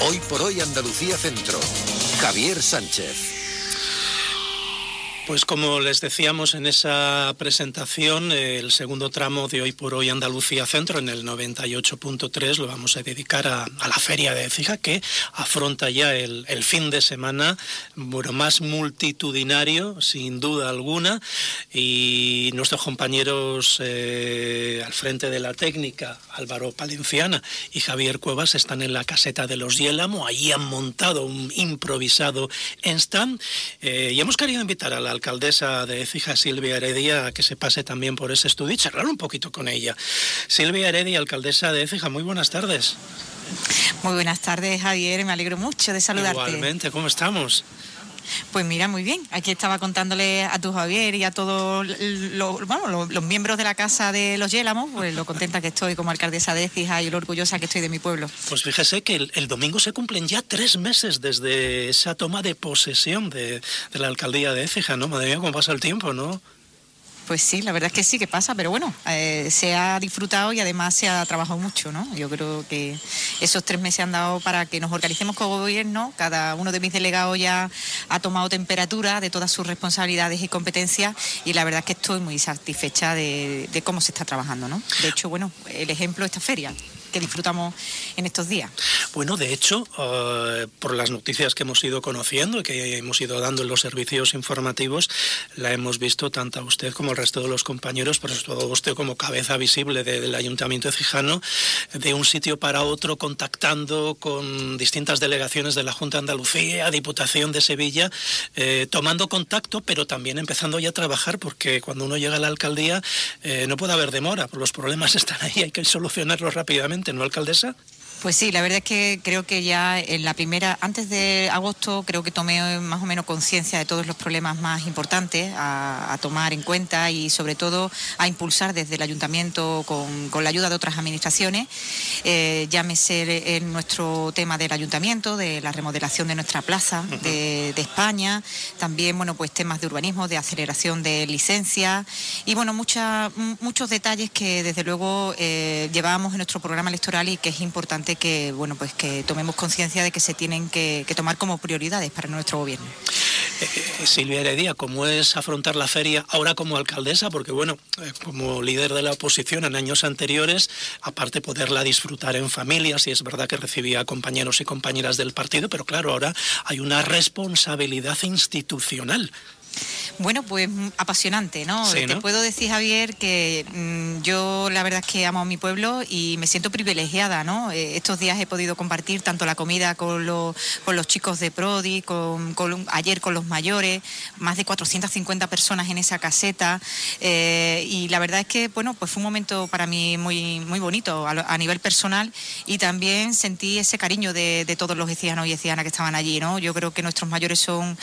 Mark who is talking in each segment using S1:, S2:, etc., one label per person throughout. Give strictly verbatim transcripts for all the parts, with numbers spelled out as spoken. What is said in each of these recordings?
S1: Hoy por hoy Andalucía Centro. Javier Sánchez.
S2: Pues como les decíamos en esa presentación, el segundo tramo de Hoy por Hoy Andalucía Centro, en el noventa y ocho punto tres, lo vamos a dedicar a, a la Feria de Écija, que afronta ya el, el fin de semana, bueno, más multitudinario, sin duda alguna, y nuestros compañeros eh, al frente de la técnica, Álvaro Palenciana y Javier Cuevas, están en la caseta de los Yélamo. Allí han montado un improvisado stand, eh, y hemos querido invitar a la alcaldesa de Écija, Silvia Heredia, a que se pase también por ese estudio y charlar un poquito con ella. Silvia Heredia, alcaldesa de Écija, muy buenas tardes.
S3: Muy buenas tardes, Javier, me alegro mucho de saludarte.
S2: Igualmente, ¿cómo estamos?
S3: Pues mira, muy bien. Aquí estaba contándole a tu Javier y a todos los, bueno, los, los miembros de la Casa de los Yélamos, pues lo contenta que estoy como alcaldesa de Écija y lo orgullosa que estoy de mi pueblo.
S2: Pues fíjese que el, el domingo se cumplen ya tres meses desde esa toma de posesión de, de la alcaldía de Écija, ¿no? Madre mía, cómo pasa el tiempo, ¿no?
S3: Pues sí, la verdad es que sí que pasa, pero bueno, eh, se ha disfrutado y además se ha trabajado mucho, ¿no? Yo creo que esos tres meses han dado para que nos organicemos como gobierno. Cada uno de mis delegados ya ha tomado temperatura de todas sus responsabilidades y competencias y la verdad es que estoy muy satisfecha de, de cómo se está trabajando, ¿no? De hecho, bueno, el ejemplo, esta feria que disfrutamos en estos días.
S2: Bueno, de hecho, uh, por las noticias que hemos ido conociendo y que hemos ido dando en los servicios informativos, la hemos visto tanto a usted como al resto de los compañeros, por eso todo usted como cabeza visible de, del Ayuntamiento Écijano, de un sitio para otro, contactando con distintas delegaciones de la Junta de Andalucía, Diputación de Sevilla, eh, tomando contacto, pero también empezando ya a trabajar, porque cuando uno llega a la alcaldía eh, no puede haber demora, porque los problemas están ahí, hay que solucionarlos rápidamente, ¿no, alcaldesa?
S3: Pues sí, la verdad es que creo que ya en la primera, antes de agosto, creo que tomé más o menos conciencia de todos los problemas más importantes a, a tomar en cuenta y sobre todo a impulsar desde el ayuntamiento con, con la ayuda de otras administraciones. Eh, llámese en nuestro tema del ayuntamiento, de la remodelación de nuestra plaza de, de España, también bueno pues temas de urbanismo, de aceleración de licencias y bueno mucha, muchos detalles que desde luego eh, llevábamos en nuestro programa electoral y que es importante que bueno pues que tomemos conciencia de que se tienen que, que tomar como prioridades para nuestro gobierno.
S2: Eh, Silvia Heredia, ¿cómo es afrontar la feria ahora como alcaldesa? Porque bueno, eh, como líder de la oposición en años anteriores, aparte poderla disfrutar en familia, sí es verdad que recibía a compañeros y compañeras del partido, pero claro, ahora hay una responsabilidad institucional.
S3: Bueno, pues apasionante, ¿no?
S2: Sí, ¿no?
S3: Te puedo decir, Javier, que mmm, yo la verdad es que amo a mi pueblo y me siento privilegiada, ¿no? Eh, estos días he podido compartir tanto la comida con, lo, con los chicos de Prodi, con, con, ayer con los mayores, más de cuatrocientas cincuenta personas en esa caseta eh, y la verdad es que, bueno, pues fue un momento para mí muy, muy bonito a, a nivel personal y también sentí ese cariño de, de todos los ecianos y ecianas que estaban allí, ¿no? Yo creo que nuestros mayores son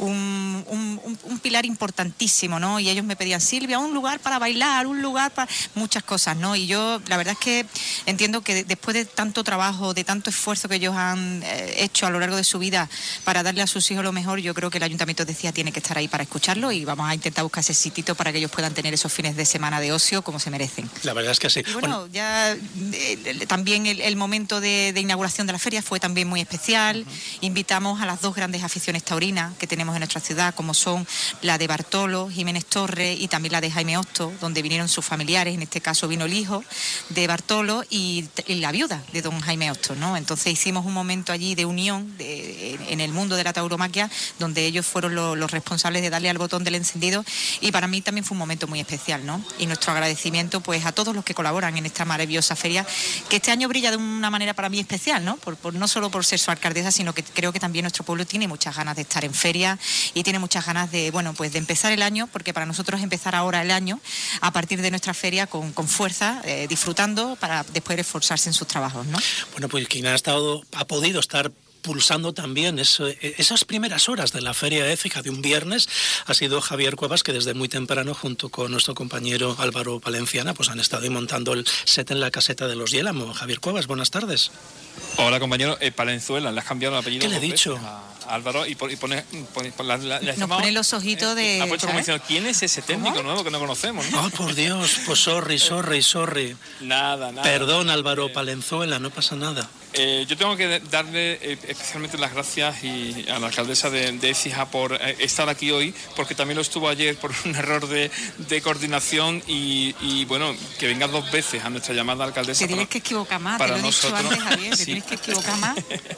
S3: un, un, un un pilar importantísimo, ¿no? Y ellos me pedían, Silvia, un lugar para bailar, un lugar para... muchas cosas, ¿no? Y yo, la verdad es que entiendo que después de tanto trabajo, de tanto esfuerzo que ellos han eh, hecho a lo largo de su vida para darle a sus hijos lo mejor, yo creo que el Ayuntamiento decía tiene que estar ahí para escucharlo y vamos a intentar buscar ese sitito para que ellos puedan tener esos fines de semana de ocio como se merecen.
S2: La verdad es que sí.
S3: Y bueno, bueno, ya eh, también el, el momento de, de inauguración de la feria fue también muy especial. Uh-huh. Invitamos a las dos grandes aficiones taurinas que tenemos en nuestra ciudad, como son la de Bartolo, Jiménez Torres y también la de Jaime Hosto, donde vinieron sus familiares, en este caso vino el hijo de Bartolo y, y la viuda de don Jaime Hosto, ¿no? Entonces hicimos un momento allí de unión de, en el mundo de la tauromaquia, donde ellos fueron lo, los responsables de darle al botón del encendido y para mí también fue un momento muy especial, ¿no? Y nuestro agradecimiento pues a todos los que colaboran en esta maravillosa feria, que este año brilla de una manera para mí especial, ¿no? Por, por, no solo por ser su alcaldesa, sino que creo que también nuestro pueblo tiene muchas ganas de estar en feria y tiene muchas ganas de, bueno, pues de empezar el año, porque para nosotros es empezar ahora el año a partir de nuestra feria con, con fuerza, eh, disfrutando para después esforzarse en sus trabajos, ¿no?
S2: Bueno, pues quien ha estado, ha podido estar pulsando también eso, esas primeras horas de la Feria de Écija de un viernes ha sido Javier Cuevas, que desde muy temprano junto con nuestro compañero Álvaro Palenciana pues han estado montando el set en la caseta de los Yélamo. Javier Cuevas, buenas tardes.
S4: Hola, compañero. Eh, Palenzuela, le has cambiado el apellido.
S2: ¿Qué le he dicho?
S4: A Álvaro, y, y pone... pone, pone la, la, la
S3: Nos
S4: llamado,
S3: pone los ojitos
S4: eh,
S3: de...
S4: Ha puesto como diciendo, ¿quién es ese técnico
S3: ¿Cómo?
S4: nuevo que no conocemos? ¿no?
S2: Oh, por Dios, pues sorry, sorry, sorry.
S4: Nada, nada.
S2: Perdón, Álvaro
S4: Eh,
S2: Palenzuela, no pasa nada.
S4: Eh, yo tengo que darle eh, especialmente las gracias y a la alcaldesa de, de Écija por eh, estar aquí hoy, porque también lo estuvo ayer por un error de, de coordinación y, y, bueno, que venga dos veces a nuestra llamada alcaldesa.
S3: Te tienes
S4: para,
S3: que equivocar más,
S4: para
S3: te lo he dicho
S4: nosotros.
S3: antes, Javier, te
S4: Sí.
S3: tienes que equivocar más.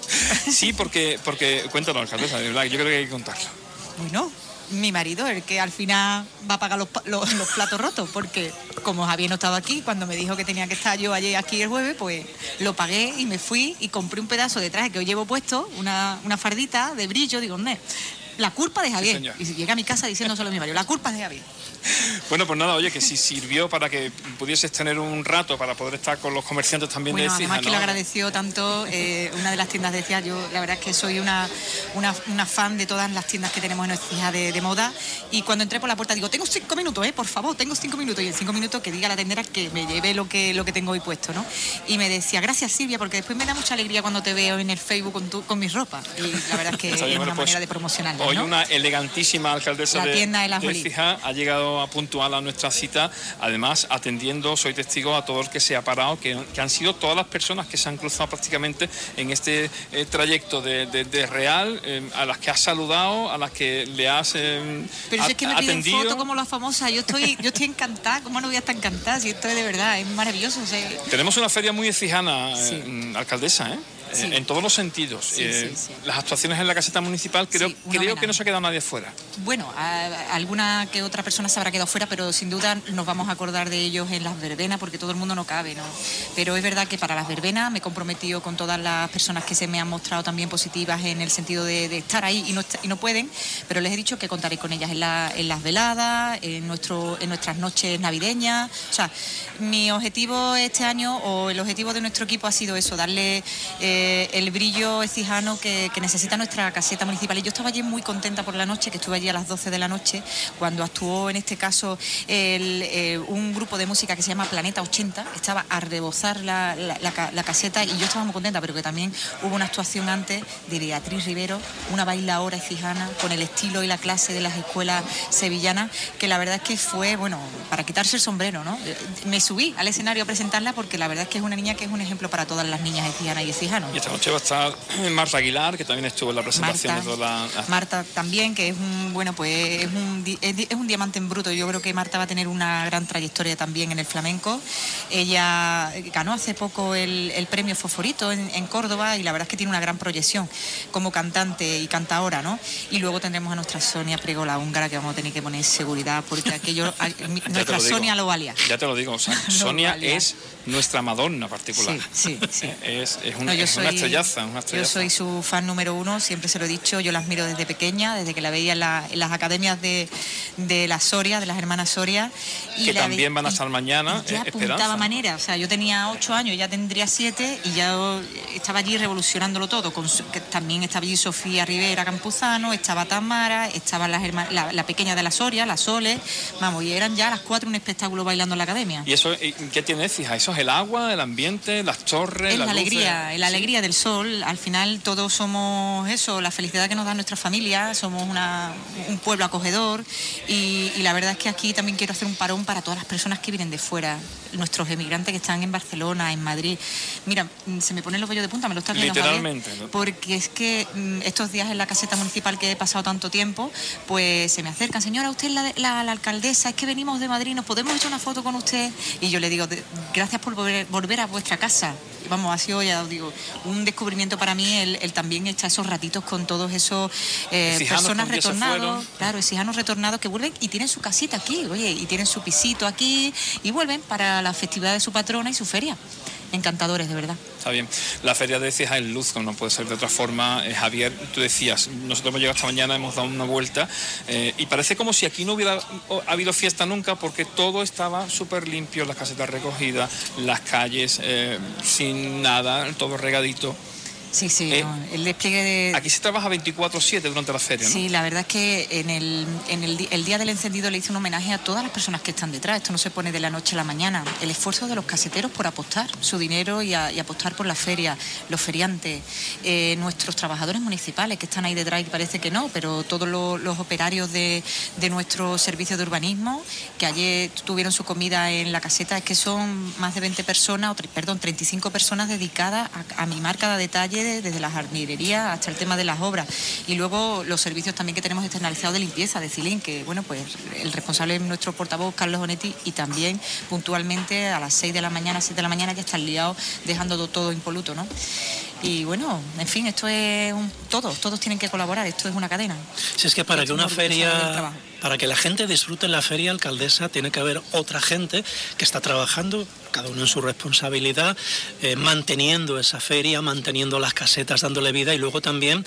S4: Sí, porque, porque cuéntanos, alcaldesa, de verdad, yo creo que hay que contarlo.
S3: Bueno, mi marido, el que al final va a pagar los, los, los platos rotos, porque como Javier no estaba aquí, cuando me dijo que tenía que estar yo ayer aquí el jueves, pues lo pagué y me fui y compré un pedazo de traje que hoy llevo puesto, una, una fardita de brillo, digo, ¿dónde? La culpa de Javier.
S4: Sí,
S3: y llega a mi casa diciéndoselo a mi marido, la culpa es de Javier.
S4: Bueno, pues nada, oye, que si sirvió para que pudieses tener un rato para poder estar con los comerciantes también
S3: Bueno,
S4: de Écija,
S3: además que
S4: ¿no?
S3: lo agradeció tanto eh, una de las tiendas de Écija. Yo la verdad es que soy una, una, una fan de todas las tiendas que tenemos en Écija de, de moda, y cuando entré por la puerta digo, tengo cinco minutos, eh, por favor, tengo cinco minutos, y en cinco minutos que diga la tendera que me lleve lo que, lo que tengo hoy puesto, ¿no? Y me decía, gracias Silvia, porque después me da mucha alegría cuando te veo en el Facebook con, tu, con mis ropas, y la verdad es que
S4: Está
S3: es
S4: bien,
S3: una
S4: bueno, pues,
S3: manera de promocionarla,
S4: hoy
S3: ¿no?
S4: una elegantísima alcaldesa
S3: La
S4: de,
S3: tienda de la
S4: de
S3: Jolí.
S4: Écija ha llegado a puntual a nuestra cita, además atendiendo, soy testigo a todo el que se ha parado, que, que han sido todas las personas que se han cruzado prácticamente en este eh, trayecto de, de, de Real, eh, a las que has saludado, a las que le has eh,
S3: Pero si es que me piden
S4: atendido.
S3: foto como la famosa, yo estoy, yo estoy encantada, ¿cómo no voy a estar encantada? Si esto es de verdad, es maravilloso. O sea,
S4: Tenemos una feria muy ecijana,
S3: Sí.
S4: eh, alcaldesa, ¿eh?
S3: Sí.
S4: En todos los sentidos.
S3: Sí,
S4: eh,
S3: sí, sí.
S4: Las actuaciones en la caseta municipal, creo,
S3: Sí, un
S4: creo que
S3: homenaje.
S4: no se ha quedado nadie fuera.
S3: Bueno, a, a alguna que otra persona se habrá quedado fuera, pero sin duda nos vamos a acordar de ellos en las verbenas, porque todo el mundo no cabe, ¿no? Pero es verdad que para las verbenas me he comprometido con todas las personas que se me han mostrado también positivas en el sentido de, de estar ahí y no, y no pueden, pero les he dicho que contaré con ellas en, la, en las veladas, en, nuestro, en nuestras noches navideñas. O sea, mi objetivo este año, o el objetivo de nuestro equipo, ha sido eso, darle eh, el brillo ecijano que, que necesita nuestra caseta municipal. Y yo estaba allí muy contenta por la noche, que estuve allí a las doce de la noche, cuando actuó en este caso el, eh, un grupo de música que se llama Planeta ochenta, estaba a rebosar la, la, la, la caseta, y yo estaba muy contenta, pero que también hubo una actuación antes de Beatriz Rivero, una bailaora ecijana con el estilo y la clase de las escuelas sevillanas, que la verdad es que fue, bueno, para quitarse el sombrero, ¿no? Me subí al escenario a presentarla, porque la verdad es que es una niña que es un ejemplo para todas las niñas ecijanas y ecijanos.
S4: Y esta noche va a estar Marta Aguilar, que también estuvo en la presentación.
S3: Marta,
S4: de toda la...
S3: Marta también, que es un, bueno, pues es un, di- es, di- es un diamante en bruto. Yo creo que Marta va a tener una gran trayectoria también en el flamenco. Ella ganó hace poco el, el premio Fosforito en, en Córdoba, y la verdad es que tiene una gran proyección como cantante y cantaora, ¿no? Y luego tendremos a nuestra Sonia Priego, la húngara, que vamos a tener que poner seguridad, porque aquello, a- mi-
S4: Ya te
S3: nuestra
S4: lo digo.
S3: Sonia lo valía.
S4: Ya te lo digo, o sea, Sonia
S3: valía.
S4: es nuestra Madonna particular.
S3: Sí, sí, sí.
S4: Es, es, una,
S3: No, yo
S4: es una
S3: soy-
S4: estrellaza, una
S3: Yo
S4: estrellaza.
S3: soy su fan número uno, siempre se lo he dicho, yo la admiro desde pequeña, desde que la veía en, la- en las academias de, de la Soria, de las hermanas Soria. Y
S4: Que
S3: la
S4: también
S3: ve-
S4: van a
S3: y-
S4: estar mañana,
S3: y ya
S4: eh,
S3: apuntaba
S4: Esperanza.
S3: manera, o sea, yo tenía ocho años, ya tendría siete, y ya estaba allí revolucionándolo todo. Con su- que también estaba allí Sofía Rivera Campuzano, estaba Tamara, estaban las herma- la, la pequeña de la Soria, la Sole, vamos, y eran ya a las cuatro un espectáculo bailando en la academia.
S4: ¿Y eso y qué tiene, fija? ¿Eso es el agua, el ambiente, las torres,
S3: Es
S4: las
S3: la
S4: luces?
S3: alegría, la
S4: Sí.
S3: alegría del sol. Al final todos somos eso, la felicidad que nos da nuestra familia, somos una, un pueblo acogedor, y, y la verdad es que aquí también quiero hacer un parón para todas las personas que vienen de fuera, nuestros emigrantes que están en Barcelona, en Madrid. Mira, mm, se me ponen los vellos de punta, me lo estás viendo, Javier,
S4: Literalmente, ¿no?
S3: porque es que mm, estos días en la caseta municipal que he pasado tanto tiempo, pues se me acercan, señora, usted es la, la, la alcaldesa, es que venimos de Madrid, ¿nos podemos echar una foto con usted? Y yo le digo, "De- gracias por volver, volver a vuestra casa". Vamos, ha sido, ya os digo, un descubrimiento para mí el, el también echar esos ratitos con todos esos eh,
S4: Exijanos
S3: personas
S4: que un día se
S3: retornados,
S4: fueron.
S3: claro, exijanos retornados que vuelven y tienen su casita aquí, oye, y tienen su pisito aquí, y vuelven para la festividad de su patrona y su feria. Encantadores, de verdad.
S4: Está bien. La feria de Écija es luz, como no puede ser de otra forma. Eh, Javier, tú decías, nosotros hemos llegado esta mañana, hemos dado una vuelta, eh, y parece como si aquí no hubiera o, habido fiesta nunca, porque todo estaba súper limpio, las casetas recogidas, las calles eh, sin nada, todo regadito.
S3: Sí, sí,
S4: Eh,
S3: no, el despliegue de...
S4: Aquí se trabaja veinticuatro siete durante la feria, ¿no?
S3: Sí, la verdad es que en, el, en el, el día del encendido le hice un homenaje a todas las personas que están detrás. Esto no se pone de la noche a la mañana. El esfuerzo de los caseteros por apostar su dinero y, a, y apostar por la feria, los feriantes, eh, nuestros trabajadores municipales que están ahí detrás y parece que no, pero todos los, los operarios de, de nuestro servicio de urbanismo que ayer tuvieron su comida en la caseta, es que son más de veinte personas, o, perdón, treinta y cinco personas dedicadas a, a mimar cada detalle desde las jardinerías hasta el tema de las obras. Y luego los servicios también que tenemos externalizados de limpieza, de Cilín, que bueno, pues el responsable es nuestro portavoz, Carlos Onetti, y también puntualmente a las seis de la mañana, siete de la mañana ya están liados dejando todo impoluto, ¿no? Y bueno, en fin, esto es un, todos, todos tienen que colaborar, esto es una cadena.
S2: Si es que para que una feria, para que la gente disfrute la feria, alcaldesa, tiene que haber otra gente que está trabajando, cada uno en su responsabilidad, eh, manteniendo esa feria, manteniendo las casetas, dándole vida, y luego también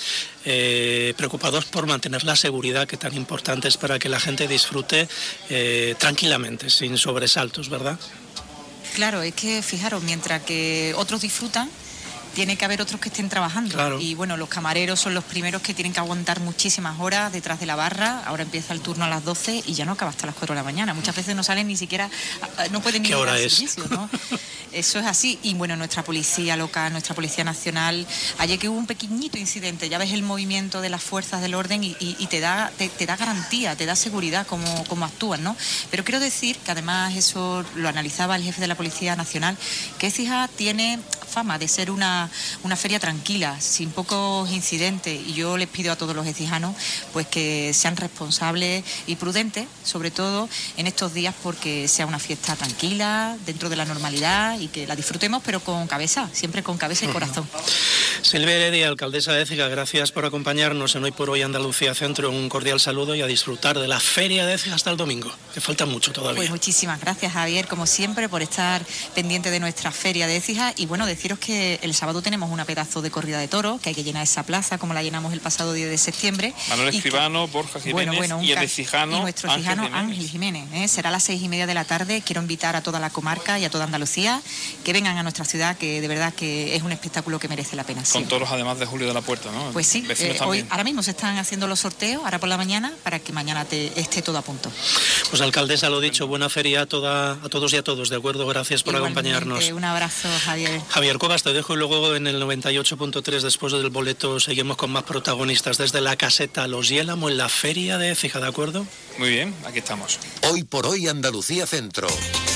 S2: eh, preocupados por mantener la seguridad, que tan importante es para que la gente disfrute eh, tranquilamente, sin sobresaltos, ¿verdad?
S3: Claro, es que fijaros, mientras que otros disfrutan, tiene que haber otros que estén trabajando.
S2: Claro.
S3: Y bueno, los camareros son los primeros que tienen que aguantar muchísimas horas detrás de la barra. Ahora empieza el turno a las doce y ya no acaba hasta las cuatro de la mañana. Muchas veces no salen ni siquiera, no pueden ni
S2: ¿Qué hora es?
S3: Servicio, ¿no? Eso es así. Y bueno, nuestra policía local, nuestra policía nacional, ayer que hubo un pequeñito incidente, ya ves el movimiento de las fuerzas del orden y, y, y te da te, te da garantía, te da seguridad cómo, cómo actúan, ¿no? Pero quiero decir que además eso lo analizaba el jefe de la Policía Nacional, que Écija tiene fama de ser una, una feria tranquila, sin pocos incidentes, y yo les pido a todos los écijanos pues que sean responsables y prudentes, sobre todo en estos días, porque sea una fiesta tranquila, dentro de la normalidad, y que la disfrutemos, pero con cabeza, siempre con cabeza y corazón.
S2: Silvia Heredia, alcaldesa de Écija, gracias por acompañarnos en Hoy por Hoy Andalucía Centro. Un cordial saludo y a disfrutar de la feria de Écija hasta el domingo, que falta mucho todavía.
S3: Pues muchísimas gracias, Javier, como siempre, por estar pendiente de nuestra feria de Écija. Y bueno, deciros que el sábado tenemos una pedazo de corrida de toros, que hay que llenar esa plaza, como la llenamos el pasado diez de septiembre.
S4: Manuel
S3: y
S4: Escribano,
S3: que,
S4: Borja Jiménez,
S3: bueno, bueno,
S4: y el
S3: ca-
S4: écijano
S3: y nuestro
S4: Ángel
S3: écijano
S4: Jiménez.
S3: Ángel Jiménez. ¿eh? Será a las seis y media de la tarde. Quiero invitar a toda la comarca y a toda Andalucía que vengan a nuestra ciudad, que de verdad que es un espectáculo que merece la pena.
S4: Con
S3: siempre.
S4: toros, además de Julio de la Puerta, ¿no?
S3: Pues sí,
S4: Vecinos
S3: eh, hoy,
S4: también.
S3: ahora mismo se están haciendo los sorteos, ahora por la mañana, para que mañana te, esté todo a punto.
S2: Pues alcaldesa, lo dicho, buena feria a, toda, a todos y a todos, ¿de acuerdo? Gracias por
S3: Igualmente,
S2: acompañarnos.
S3: Un abrazo, Javier.
S2: Javier Cobas, te dejo y luego en el noventa y ocho punto tres, después del boleto, seguimos con más protagonistas desde la caseta Los Yélamo en la feria de Écija, ¿de acuerdo?
S4: Muy bien, aquí estamos.
S1: Hoy por Hoy Andalucía Centro.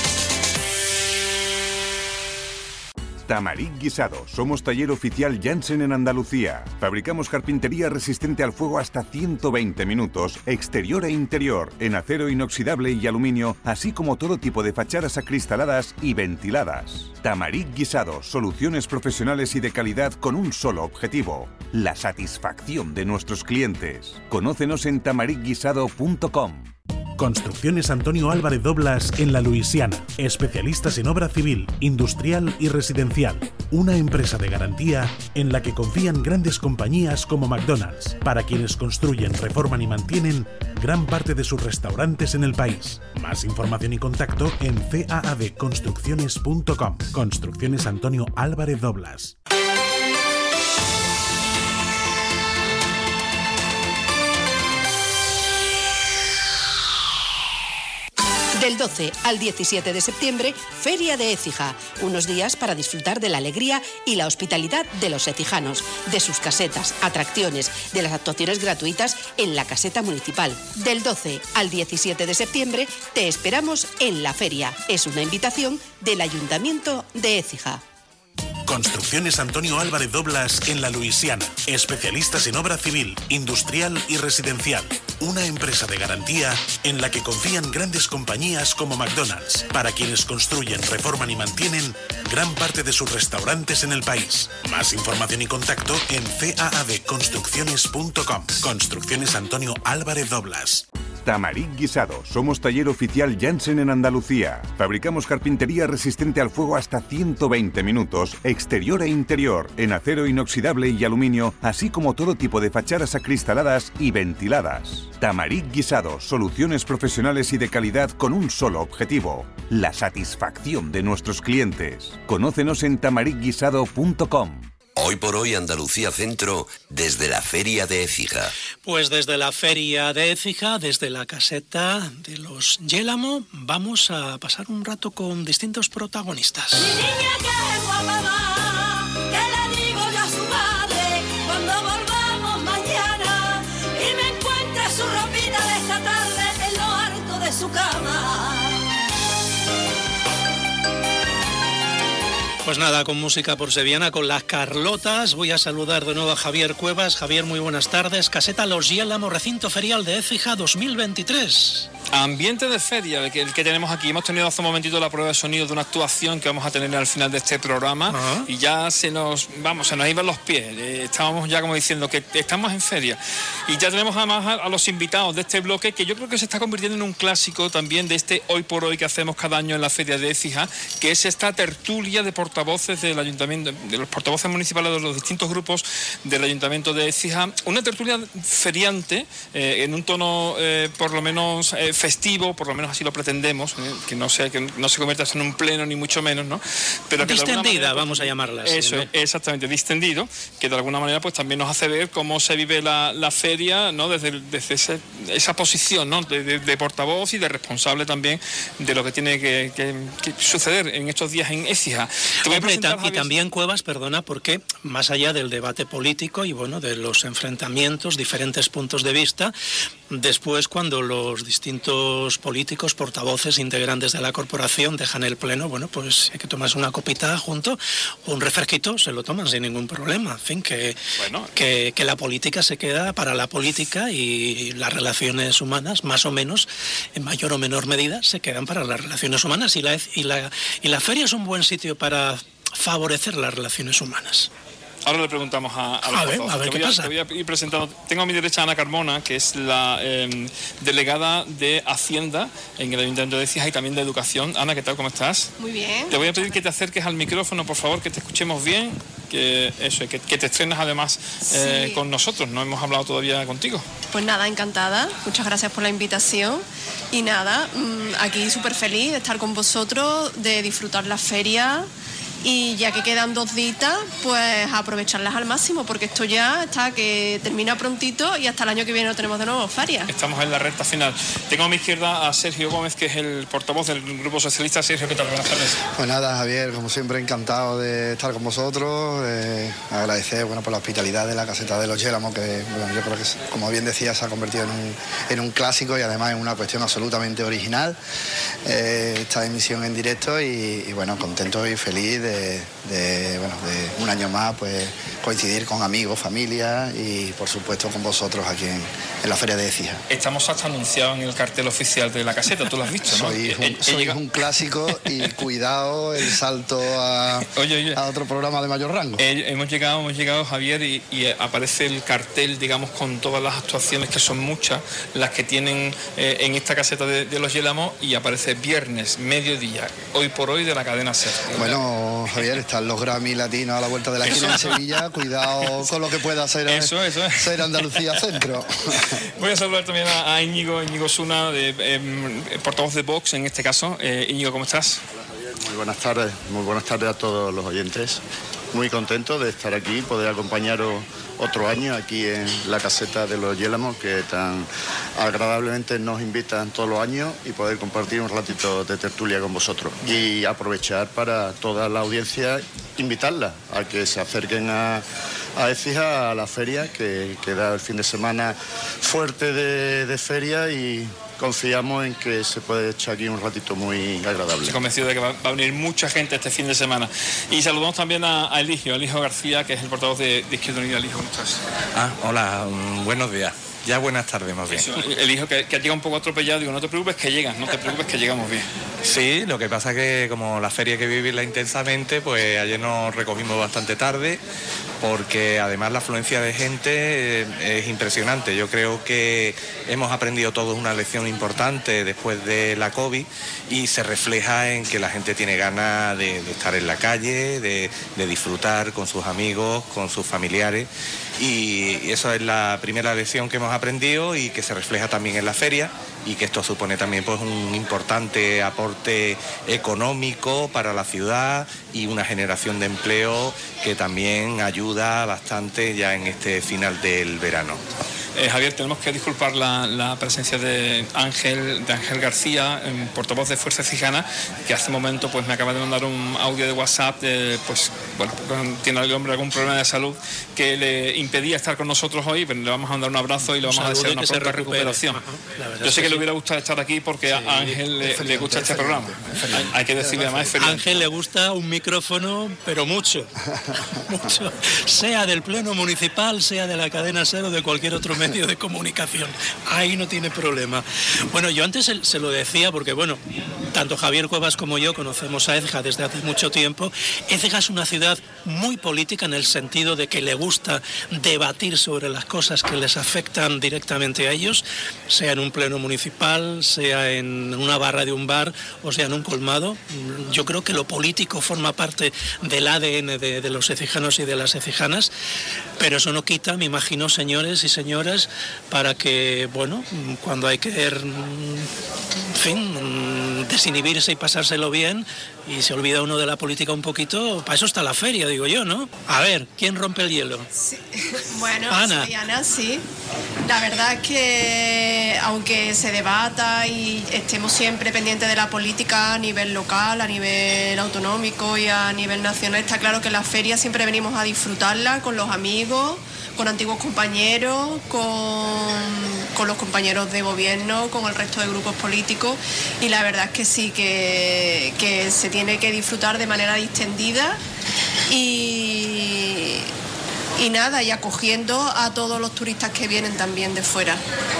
S5: Tamaric Guisado. Somos taller oficial Janssen en Andalucía. Fabricamos carpintería resistente al fuego hasta ciento veinte minutos, exterior e interior, en acero inoxidable y aluminio, así como todo tipo de fachadas acristaladas y ventiladas. Tamaric Guisado. Soluciones profesionales y de calidad con un solo objetivo: la satisfacción de nuestros clientes. Conócenos en tamaric guisado punto com.
S6: Construcciones Antonio Álvarez Doblas en La Luisiana. Especialistas en obra civil, industrial y residencial. Una empresa de garantía en la que confían grandes compañías como McDonald's, para quienes construyen, reforman y mantienen gran parte de sus restaurantes en el país. Más información y contacto en c a a d construcciones punto com. Construcciones Antonio Álvarez Doblas.
S7: Del doce al diecisiete de septiembre, Feria de Écija. Unos días para disfrutar de la alegría y la hospitalidad de los écijanos, de sus casetas, atracciones, de las actuaciones gratuitas en la caseta municipal. Del doce al diecisiete de septiembre, te esperamos en la feria. Es una invitación del Ayuntamiento de Écija.
S6: Construcciones Antonio Álvarez Doblas en La Luisiana. Especialistas en obra civil, industrial y residencial. Una empresa de garantía en la que confían grandes compañías como McDonald's, para quienes construyen, reforman y mantienen gran parte de sus restaurantes en el país. Más información y contacto en c a a d construcciones punto com. Construcciones Antonio Álvarez Doblas.
S5: Tamaric Guisado. Somos taller oficial Janssen en Andalucía. Fabricamos carpintería resistente al fuego hasta ciento veinte minutos, exterior e interior, en acero inoxidable y aluminio, así como todo tipo de fachadas acristaladas y ventiladas. Tamaric Guisado. Soluciones profesionales y de calidad con un solo objetivo: la satisfacción de nuestros clientes. Conócenos en tamaric guisado punto com.
S1: Hoy Hoy por hoy Andalucía Centro, desde la Feria de Écija.
S2: Pues desde la Feria de Écija, desde la caseta de los Yélamo, vamos a pasar un rato con distintos protagonistas.
S8: Mi niña que es guapa va, que le digo yo a su madre, cuando volvamos mañana, y me encuentre su ropita de esta tarde en lo alto de su cama.
S2: Pues nada, con música por sevillana, con las Carlotas. Voy a saludar de nuevo a Javier Cuevas. Javier, muy buenas tardes. Caseta Los Yélamo, recinto ferial de Écija dos mil veintitrés.
S4: Ambiente de feria, el que, el que tenemos aquí. Hemos tenido hace un momentito la prueba de sonido de una actuación que vamos a tener al final de este programa. Uh-huh. Y ya se nos, vamos, se nos iban los pies. Eh, estábamos ya como diciendo que estamos en feria. Y ya tenemos además a, a los invitados de este bloque, que yo creo que se está convirtiendo en un clásico también de este Hoy por Hoy que hacemos cada año en la Feria de Écija, que es esta tertulia de portavoces del ayuntamiento, de los portavoces municipales de los distintos grupos del ayuntamiento de Écija. Una tertulia feriante, eh, en un tono eh, por lo menos eh, festivo, por lo menos así lo pretendemos, eh, que no sea, que no se convierta en un pleno ni mucho menos, ¿no? Pero que
S2: distendida,
S4: manera,
S2: vamos a llamarla así,
S4: eso,
S2: ¿no?
S4: Exactamente, distendido, que de alguna manera pues también nos hace ver cómo se vive la, la feria, ¿no? Desde, desde ese, esa posición, ¿no? De, de, de portavoz y de responsable también de lo que tiene que, que, que suceder en estos días en Écija. Te voy a
S2: Hombre,
S4: presentar,
S2: y también Cuevas, perdona, porque más allá del debate político y bueno, de los enfrentamientos, diferentes puntos de vista, después cuando los distintos políticos, portavoces, integrantes de la corporación dejan el pleno, bueno, pues hay que tomarse una copita junto o un refresquito, se lo toman sin ningún problema. En fin, que, bueno, que, que la política se queda para la política y las relaciones humanas, más o menos, en mayor o menor medida, se quedan para las relaciones humanas y la, y la, y la feria es un buen sitio para favorecer las relaciones humanas.
S4: Ahora le preguntamos a, a,
S2: a ver, a ver
S4: te
S2: qué
S4: voy a,
S2: pasa.
S4: Te voy a ir presentando. Tengo a mi derecha a Ana Carmona, que es la eh, delegada de Hacienda en el Ayuntamiento de Écija y también de Educación. Ana, ¿qué tal? ¿Cómo estás?
S9: Muy bien.
S4: Te voy a pedir que te acerques al micrófono, por favor, que te escuchemos bien, que eso, que, que te estrenes además eh, sí. con nosotros. No hemos hablado todavía contigo.
S9: Pues nada, encantada. Muchas gracias por la invitación. Y nada, aquí súper feliz de estar con vosotros, de disfrutar la feria. Y ya que quedan dos días, pues aprovecharlas al máximo, porque esto ya está que termina prontito y hasta el año que viene no tenemos de nuevo feria.
S4: Estamos en la recta final. Tengo a mi izquierda a Sergio Gómez, que es el portavoz del Grupo Socialista. Sergio, ¿qué tal? Buenas tardes.
S10: Pues nada, Javier, como siempre encantado de estar con vosotros, eh, agradecer bueno, por la hospitalidad de la caseta de los Yélamo, que bueno, yo creo que, como bien decía, se ha convertido en un, en un clásico y además en una cuestión absolutamente original. Eh, esta emisión en directo y, y bueno, contento y feliz de De, de, bueno, de un año más pues coincidir con amigos, familia y por supuesto con vosotros aquí en, en la Feria de Écija.
S4: Estamos hasta anunciados en el cartel oficial de la caseta, tú lo has visto, ¿no?
S10: Sois un, sois un clásico y cuidado el salto a, oye, oye. a otro programa de mayor rango.
S4: Eh, hemos llegado, hemos llegado Javier y, y aparece el cartel, digamos, con todas las actuaciones, que son muchas las que tienen eh, en esta caseta de, de los Yélamo, y aparece viernes, mediodía, hoy por hoy, de la cadena SER.
S10: Bueno, Javier, están los Grammy latinos a la vuelta de la esquina en Sevilla. Cuidado con lo que pueda hacer,
S4: eso, eso.
S10: ser Andalucía Centro.
S4: Voy a saludar también a, a Íñigo, Íñigo Suna, de, eh, portavoz de Vox en este caso. Eh, Íñigo, ¿cómo estás?
S11: Hola, Javier. Muy buenas tardes. Muy buenas tardes a todos los oyentes. Muy contento de estar aquí, poder acompañaros otro año aquí en la caseta de los Yélamo, que tan agradablemente nos invitan todos los años, y poder compartir un ratito de tertulia con vosotros. Y aprovechar para toda la audiencia, invitarla a que se acerquen a, a Écija, a la feria, que, que da el fin de semana fuerte de, de feria, y confiamos en que se puede echar aquí un ratito muy agradable.
S4: Estoy convencido de que va, va a venir mucha gente este fin de semana. Y saludamos también a, a Eligio, Eligio García, que es el portavoz de, de Izquierda Unida. Eligio, ¿cómo estás?
S12: Ah, hola, um, buenos días. Ya buenas tardes, más bien.
S4: Eso, Eligio, que, que ha llegado un poco atropellado. Digo, no te preocupes que llegas, no te preocupes que llegamos bien.
S12: Sí, lo que pasa es que como la feria hay que vivirla intensamente, pues ayer nos recogimos bastante tarde, porque además la afluencia de gente es impresionante. Yo creo que hemos aprendido todos una lección importante después de la COVID, y se refleja en que la gente tiene ganas de, de estar en la calle, de, de disfrutar con sus amigos, con sus familiares, y eso es la primera lección que hemos aprendido y que se refleja también en la feria, y que esto supone también pues un importante aporte económico para la ciudad y una generación de empleo que también ayuda bastante ya en este final del verano.
S4: Eh, Javier, tenemos que disculpar la, la presencia de Ángel, de Ángel García, portavoz de Fuerza Cijana, que hace un momento pues me acaba de mandar un audio de WhatsApp, de, pues bueno, tiene el hombre algún problema de salud que le impedía estar con nosotros hoy, pero le vamos a mandar un abrazo y le vamos a desear una pronta recuperación. Ajá, yo sé que, que le hubiera gustado estar aquí porque sí, a Ángel le, le gusta este programa. Hay, hay que decirle además,
S2: a Ángel le gusta un micrófono, pero mucho, mucho, sea del Pleno Municipal, sea de la cadena SER o de cualquier otro medio de comunicación, ahí no tiene problema. Bueno, yo antes se, se lo decía porque, bueno, tanto Javier Cuevas como yo conocemos a Écija desde hace mucho tiempo. Écija es una ciudad muy política en el sentido de que le gusta debatir sobre las cosas que les afectan directamente a ellos, sea en un pleno municipal, sea en una barra de un bar o sea en un colmado. Yo creo que lo político forma parte del A D N de, de los ecijanos y de las ecijanas, pero eso no quita, me imagino, señores y señoras, para que, bueno, cuando hay que, en fin, desinhibirse y pasárselo bien y se olvida uno de la política un poquito, para eso está la feria, digo yo, ¿no? A ver, ¿quién rompe el hielo?
S9: Sí. Bueno,
S2: Ana.
S9: soy Ana, sí. La verdad es que aunque se debata y estemos siempre pendientes de la política a nivel local, a nivel autonómico y a nivel nacional, está claro que la feria siempre venimos a disfrutarla con los amigos, con antiguos compañeros, con, con los compañeros de gobierno, con el resto de grupos políticos, y la verdad es que sí, que, que se tiene que disfrutar de manera distendida y, y nada, y acogiendo a todos los turistas que vienen también de fuera.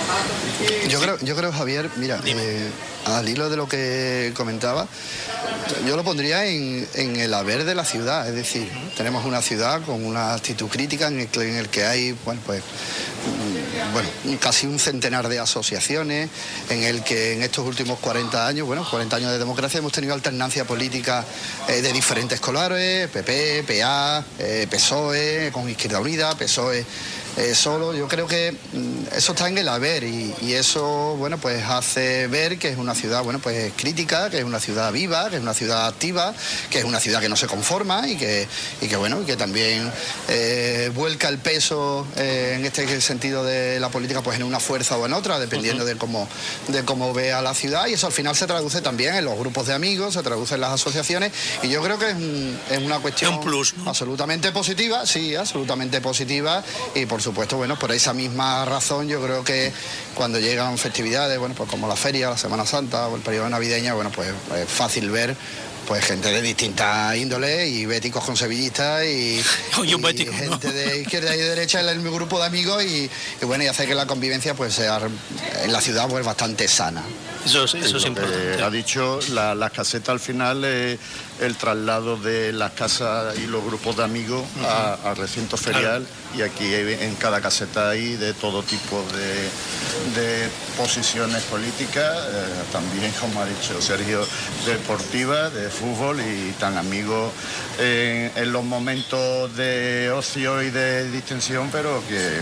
S10: Yo creo, yo creo Javier, mira, eh, al hilo de lo que comentaba, yo lo pondría en, en el haber de la ciudad, es decir, tenemos una ciudad con una actitud crítica en el, en el que hay, bueno, pues, bueno, casi un centenar de asociaciones, en el que en estos últimos cuarenta años, bueno, cuarenta años de democracia, hemos tenido alternancia política eh, de diferentes colores, P P, P A, eh, P S O E, con Izquierda Unida, P S O E eh, solo. Yo creo que mm, eso está en el haber y, y eso, bueno, pues hace ver que es una ciudad, bueno, pues crítica, que es una ciudad viva, que es una ciudad activa, que es una ciudad que no se conforma y que, y que bueno, y que también eh, vuelca el peso eh, en este sentido de la política, pues en una fuerza o en otra, dependiendo uh-huh. de cómo de cómo vea la ciudad, y eso al final se traduce también en los grupos de amigos, se traduce en las asociaciones, y yo creo que es, un, es una cuestión
S2: un plus, ¿no?
S10: absolutamente positiva, sí, absolutamente positiva, y por supuesto, bueno, por esa misma razón yo creo que cuando llegan festividades, bueno, pues como la feria, la Semana Santa o el periodo navideño, bueno, pues es fácil ver pues gente de distintas índoles y béticos con sevillistas y,
S2: Oye, un
S10: y
S2: bético,
S10: gente
S2: ¿no?
S10: de izquierda y de derecha en mi grupo de amigos y, y bueno, y hace que la convivencia pues sea en la ciudad pues bastante sana.
S2: Eso, eso es
S11: lo
S2: importante.
S11: Que ha dicho, la, las casetas al final es el traslado de las casas y los grupos de amigos uh-huh. a, a recinto ferial, claro. Y aquí en cada caseta hay de todo tipo de, de posiciones políticas, eh, también, como ha dicho Sergio, deportivas, de fútbol, y tan amigos en, en los momentos de ocio y de distensión, pero que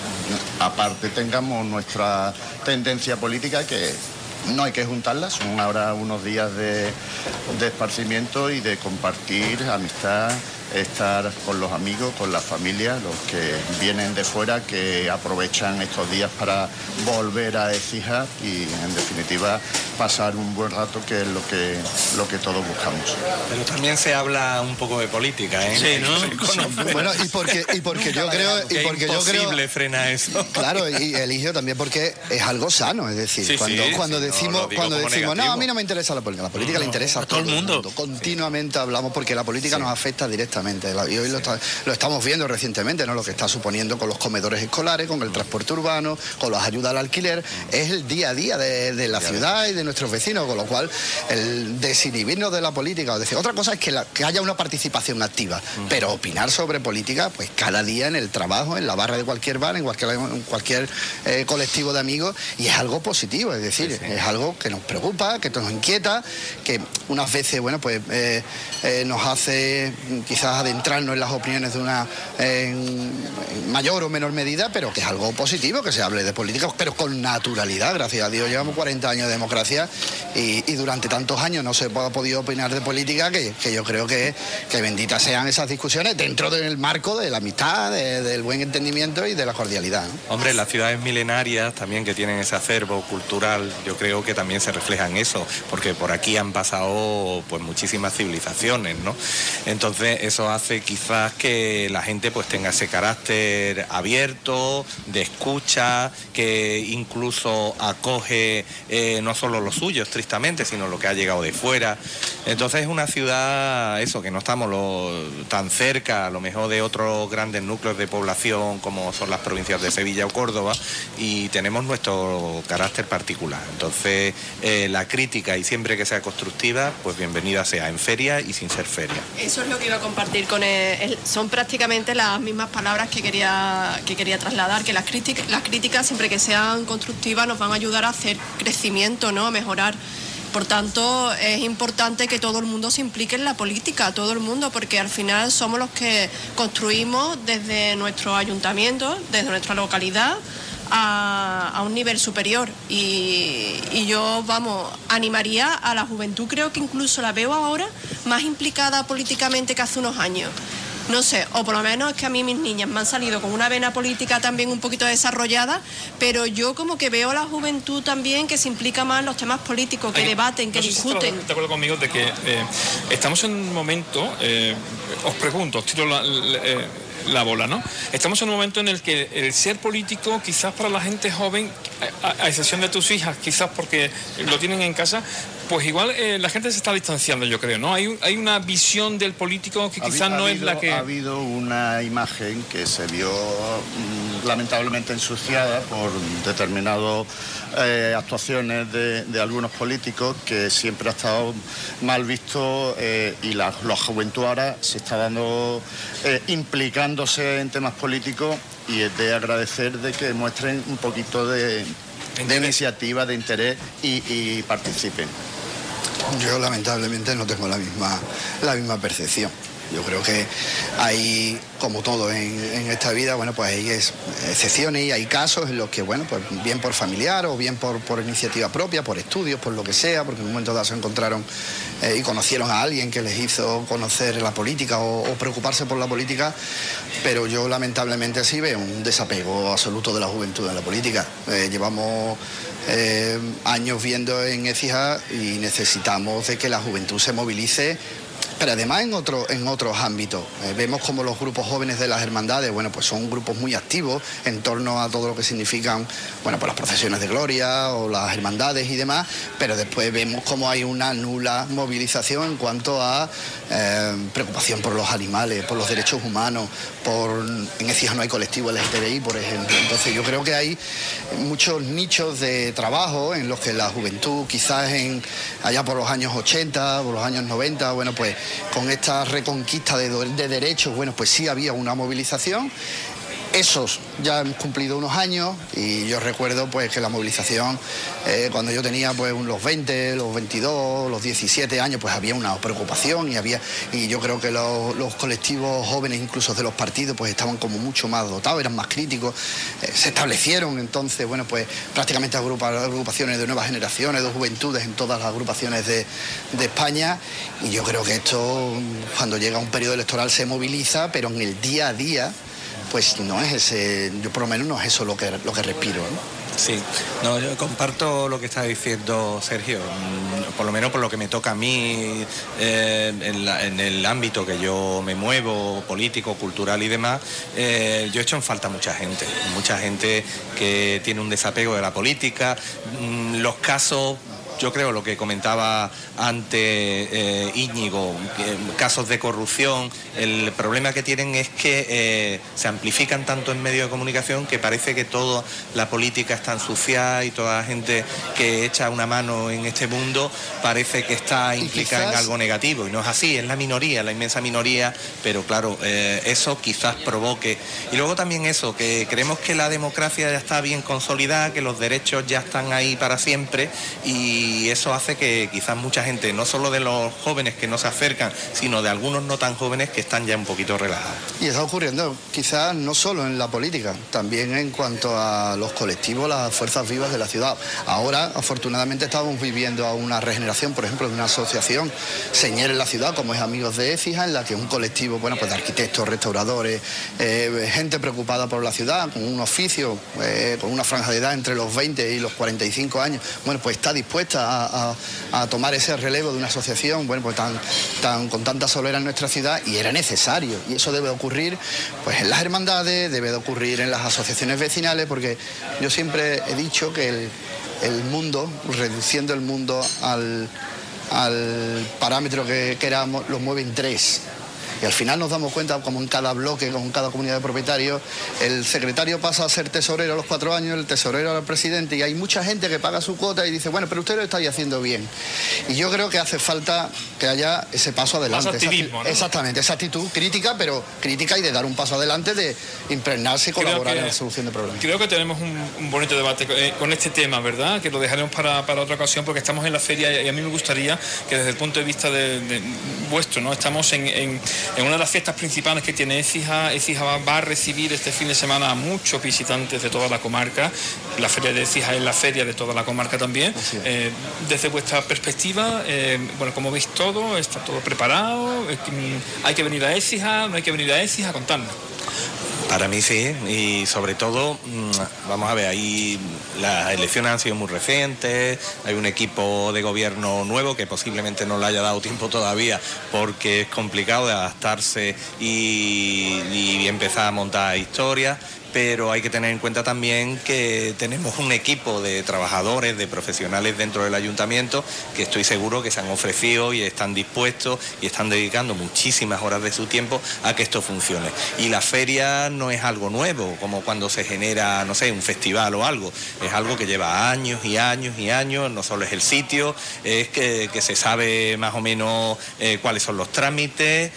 S11: aparte tengamos nuestra tendencia política, que no hay que juntarlas, son ahora unos días de, de esparcimiento y de compartir amistad, estar con los amigos, con la familia, los que vienen de fuera, que aprovechan estos días para volver a Écija y, en definitiva, pasar un buen rato, que es lo que lo que todos buscamos.
S12: Pero también se habla un poco de política, ¿eh?
S2: Sí, ¿no?
S10: Sí, bueno, y porque, y porque yo creo... Y porque
S12: es imposible
S10: yo creo,
S12: frenar eso.
S10: Claro, y Eligio también porque es algo sano, es decir,
S12: sí,
S10: cuando,
S12: sí,
S10: cuando
S12: sí,
S10: decimos,
S12: no,
S10: cuando decimos no, a mí no me
S12: interesa
S10: interesa la política, la política no, le interesa a todo, a todo el mundo. mundo. Continuamente sí. hablamos porque la política sí. nos afecta directamente, y hoy sí. lo, está, lo estamos viendo recientemente, ¿no? Lo que está suponiendo con los comedores escolares, con el transporte urbano, con las ayudas al alquiler, es el día a día de, de la ciudad y de nuestros vecinos, con lo cual el desinhibirnos de la política, o decir, otra cosa es que, la, que haya una participación activa, uh-huh. pero opinar sobre política, pues cada día en el trabajo, en la barra de cualquier bar, en cualquier, en cualquier eh, colectivo de amigos, y es algo positivo, es decir, sí, sí. es algo que nos preocupa, que nos inquieta, que unas veces, bueno, pues eh, eh, nos hace quizás quizás adentrarnos en las opiniones de una en, en mayor o menor medida, pero que es algo positivo, que se hable de política, pero con naturalidad, gracias a Dios. Llevamos cuarenta años de democracia y, y durante tantos años no se ha podido opinar de política, que, que yo creo que, que benditas sean esas discusiones dentro del marco de la amistad, de, del buen entendimiento y de la cordialidad, ¿no?
S12: Hombre, las ciudades milenarias también que tienen ese acervo cultural, yo creo que también se refleja en eso, porque por aquí han pasado pues muchísimas civilizaciones, ¿no? Entonces eso hace quizás que la gente pues tenga ese carácter abierto, de escucha, que incluso acoge eh, no solo lo suyo estrictamente, sino lo que ha llegado de fuera. Entonces es una ciudad, eso, que no estamos lo, tan cerca a lo mejor de otros grandes núcleos de población como son las provincias de Sevilla o Córdoba, y tenemos nuestro carácter particular. Entonces eh, la crítica, y siempre que sea constructiva, pues bienvenida sea, en feria y sin ser feria.
S9: Eso es lo que iba a compartir con él. él son prácticamente las mismas palabras que quería, que quería trasladar, que las críticas, las críticas siempre que sean constructivas nos van a ayudar a hacer crecimiento, ¿no? A mejorar. Por tanto, es importante que todo el mundo se implique en la política, todo el mundo, porque al final somos los que construimos desde nuestro ayuntamiento, desde nuestra localidad, a, a un nivel superior. Y, y yo, vamos, animaría a la juventud, creo que incluso la veo ahora más implicada políticamente que hace unos años. No sé, o por lo menos es que a mí mis niñas me han salido con una vena política también un poquito desarrollada, pero yo como que veo a la juventud también que se implica más en los temas políticos, que Ay, debaten, que no sé discuten. Si
S4: estás de acuerdo conmigo de que eh, estamos en un momento, eh, os pregunto, os tiro la... la eh, la bola, ¿no? Estamos en un momento en el que el ser político, quizás para la gente joven, a, a excepción de tus hijas, quizás porque lo tienen en casa, pues igual eh, la gente se está distanciando, yo creo, ¿no? Hay, hay una visión del político que quizás ha, no ha habido, es la que...
S11: Ha habido una imagen que se vio mmm, lamentablemente ensuciada por determinadas eh, actuaciones de, de algunos políticos, que siempre ha estado mal visto eh, y la, la juventud ahora se está dando eh, implicando en temas políticos, y es de agradecer de que muestren un poquito de, de iniciativa, de interés y, y participen.
S10: Yo lamentablemente no tengo la misma, la misma percepción. Yo creo que hay, como todo en, en esta vida, bueno, pues hay excepciones y hay casos en los que, bueno, pues bien por familiar o bien por, por iniciativa propia, por estudios, por lo que sea, porque en un momento dado se encontraron eh, y conocieron a alguien que les hizo conocer la política o, o preocuparse por la política, pero yo lamentablemente sí veo un desapego absoluto de la juventud en la política. Eh, llevamos eh, años viendo en Écija y necesitamos de que la juventud se movilice, pero además en, otro, en otros ámbitos. Eh, vemos como los grupos jóvenes de las hermandades, bueno, pues son grupos muy activos en torno a todo lo que significan, bueno, pues las procesiones de gloria o las hermandades y demás, pero después vemos como hay una nula movilización en cuanto a eh, preocupación por los animales, por los derechos humanos, por... En Écija no hay colectivo L G T B I, por ejemplo. Entonces yo creo que hay muchos nichos de trabajo en los que la juventud, quizás en allá por los años ochenta, por los años noventa, bueno, pues con esta reconquista de, de derechos, bueno, pues sí había una movilización. Esos ya hemos cumplido unos años y yo recuerdo pues que la movilización eh, cuando yo tenía pues los veinte, los veintidós, los diecisiete años, pues había una preocupación y había y yo creo que los, los colectivos jóvenes, incluso de los partidos, pues estaban como mucho más dotados, eran más críticos, eh, se establecieron entonces, bueno, pues prácticamente agrupa, agrupaciones de nuevas generaciones, de juventudes en todas las agrupaciones de, de España, y yo creo que esto cuando llega un periodo electoral se moviliza, pero en el día a día pues no es ese, yo por lo menos no es eso lo que, lo que respiro, ¿no?
S12: Sí, no, yo comparto lo que está diciendo Sergio, por lo menos por lo que me toca a mí, eh, en, la, en el ámbito que yo me muevo, político, cultural y demás, eh, yo he hecho en falta mucha gente, mucha gente que tiene un desapego de la política, los casos... Yo creo lo que comentaba antes eh, Íñigo, eh, casos de corrupción, el problema que tienen es que eh, se amplifican tanto en medios de comunicación que parece que toda la política está ensuciada y toda la gente que echa una mano en este mundo parece que está implicada quizás... en algo negativo, y no es así, es la minoría, la inmensa minoría, pero claro, eh, eso quizás provoque. Y luego también eso, que creemos que la democracia ya está bien consolidada, que los derechos ya están ahí para siempre, y y eso hace que quizás mucha gente, no solo de los jóvenes que no se acercan, sino de algunos no tan jóvenes que están ya un poquito relajados.
S10: Y está ocurriendo quizás no solo en la política, también en cuanto a los colectivos, las fuerzas vivas de la ciudad. Ahora, afortunadamente, estamos viviendo a una regeneración, por ejemplo, de una asociación señera en la ciudad, como es Amigos de Écija, en la que un colectivo, bueno, pues de arquitectos, restauradores, eh, gente preocupada por la ciudad, con un oficio, eh, con una franja de edad entre los veinte y los cuarenta y cinco años, bueno, pues está dispuesta a, a, a tomar ese relevo de una asociación, bueno, pues tan, tan, con tanta solera en nuestra ciudad, y era necesario, y eso debe ocurrir pues en las hermandades, debe de ocurrir en las asociaciones vecinales, porque yo siempre he dicho que el, el mundo, reduciendo el mundo al, al parámetro que queramos, lo mueven tres. Y al final nos damos cuenta, como en cada bloque, como en cada comunidad de propietarios, el secretario pasa a ser tesorero a los cuatro años, el tesorero al presidente, y hay mucha gente que paga su cuota y dice, bueno, pero usted lo está haciendo bien. Y yo creo que hace falta que haya ese paso adelante.
S4: Más activismo,
S10: esa,
S4: ¿no?
S10: Exactamente, esa actitud crítica, pero crítica y de dar un paso adelante, de impregnarse y colaborar
S4: que,
S10: en la solución de problemas.
S4: Creo que tenemos un, un bonito debate con, eh, con este tema, ¿verdad? Que lo dejaremos para, para otra ocasión, porque estamos en la feria y a mí me gustaría que desde el punto de vista de, de vuestro, ¿no? Estamos en, en, en una de las fiestas principales que tiene Écija. Écija va, va a recibir este fin de semana a muchos visitantes de toda la comarca. La feria de Écija es la feria de toda la comarca también. Eh, desde vuestra perspectiva, eh, bueno, ¿cómo veis todo? ¿Está todo preparado? ¿Hay que venir a Écija? ¿No hay que venir a Écija? Contadnos.
S12: Para mí sí, y sobre todo, vamos a ver, ahí las elecciones han sido muy recientes, hay un equipo de gobierno nuevo que posiblemente no le haya dado tiempo todavía porque es complicado de adaptarse y, y empezar a montar historias. Pero hay que tener en cuenta también que tenemos un equipo de trabajadores, de profesionales dentro del ayuntamiento que estoy seguro que se han ofrecido y están dispuestos y están dedicando muchísimas horas de su tiempo a que esto funcione. Y la feria no es algo nuevo, como cuando se genera, no sé, un festival o algo. Es algo que lleva años y años y años, no solo es el sitio, es que, que se sabe más o menos eh, cuáles son los trámites,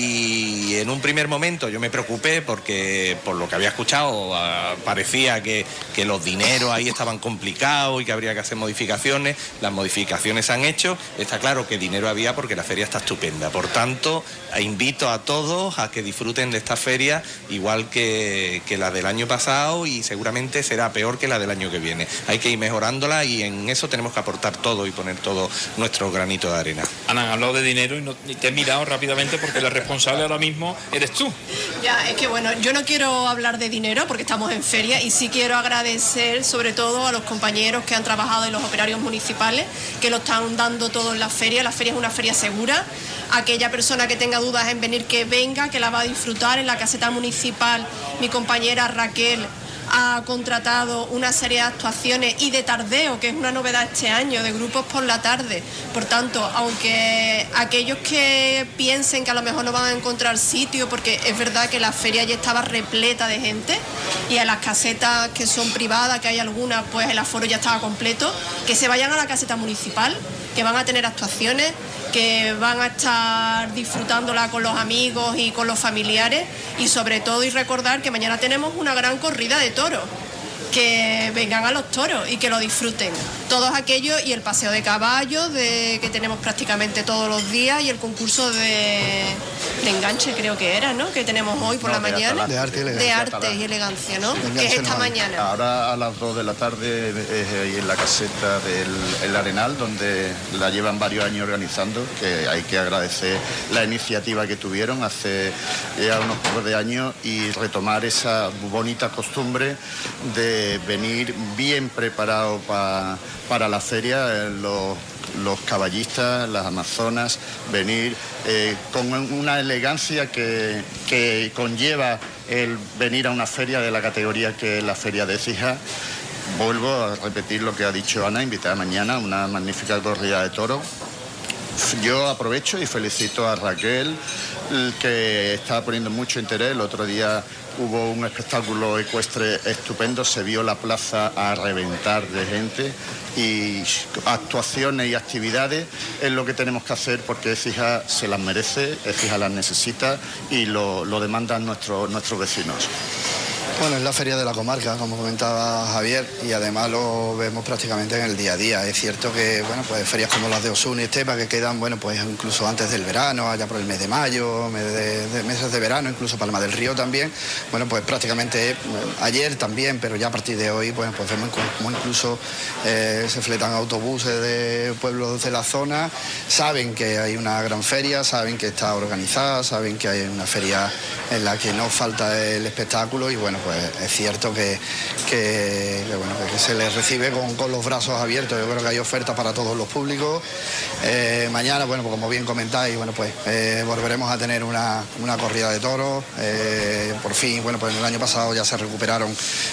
S12: y en un primer momento yo me preocupé porque por lo que había escuchado parecía que, que los dineros ahí estaban complicados y que habría que hacer modificaciones. Las modificaciones se han hecho, está claro que dinero había porque la feria está estupenda. Por tanto, invito a todos a que disfruten de esta feria igual que, que la del año pasado, y seguramente será peor que la del año que viene. Hay que ir mejorándola y en eso tenemos que aportar todo y poner todo nuestro granito de arena.
S4: Ana, han hablado de dinero y, no, y te he mirado rápidamente porque la responsable ahora mismo eres tú.
S9: Ya, es que bueno, yo no quiero hablar de dinero porque estamos en feria, y sí quiero agradecer sobre todo a los compañeros que han trabajado y los operarios municipales que lo están dando todo en la feria. La feria es una feria segura. Aquella persona que tenga dudas en venir, que venga, que la va a disfrutar. En la caseta municipal mi compañera Raquel ha contratado una serie de actuaciones y de tardeo, que es una novedad este año, de grupos por la tarde. Por tanto, aunque aquellos que piensen que a lo mejor no van a encontrar sitio, porque es verdad que la feria ya estaba repleta de gente, y a las casetas que son privadas, que hay algunas, pues el aforo ya estaba completo, que se vayan a la caseta municipal, que van a tener actuaciones, que van a estar disfrutándola con los amigos y con los familiares, y sobre todo y recordar que mañana tenemos una gran corrida de toros, que vengan a los toros y que lo disfruten todos aquellos, y el paseo de caballos de, que tenemos prácticamente todos los días, y el concurso de, de enganche creo que era, ¿no? Que tenemos hoy por no, la de mañana
S10: de arte y elegancia,
S9: de arte y elegancia, ¿no? Que es esta no mañana.
S11: Ahora a las dos de la tarde es ahí en la caseta del el Arenal, donde la llevan varios años organizando, que hay que agradecer la iniciativa que tuvieron hace ya unos pocos de años y retomar esa bonita costumbre de venir bien preparado pa, para la feria, eh, los, los caballistas, las amazonas, venir eh, con una elegancia que, que conlleva el venir a una feria de la categoría que es la feria de Écija. Vuelvo a repetir lo que ha dicho Ana, invitada mañana a una magnífica corrida de toros. Yo aprovecho y felicito a Raquel, que está poniendo mucho interés. El otro día hubo un espectáculo ecuestre estupendo, se vio la plaza a reventar de gente, y actuaciones y actividades es lo que tenemos que hacer, porque Écija se las merece, Écija las necesita y lo, lo demandan nuestros, nuestros vecinos.
S10: Bueno, es la feria de la comarca, como comentaba Javier, y además lo vemos prácticamente en el día a día. Es cierto que, bueno, pues ferias como las de Osuna y Estepa, que quedan, bueno, pues incluso antes del verano, allá por el mes de mayo, mes de, de meses de verano, incluso Palma del Río también. Bueno, pues prácticamente eh, ayer también, pero ya a partir de hoy, pues, pues vemos como incluso eh, se fletan autobuses de pueblos de la zona. Saben que hay una gran feria, saben que está organizada, saben que hay una feria en la que no falta el espectáculo y, bueno, pues es cierto que, que, que, bueno, que se les recibe con, con los brazos abiertos. Yo creo que hay ofertas para todos los públicos. Eh, mañana, bueno, pues como bien comentáis, bueno, pues eh, volveremos a tener una, una corrida de toros. Eh, por fin, bueno, pues el año pasado ya se recuperaron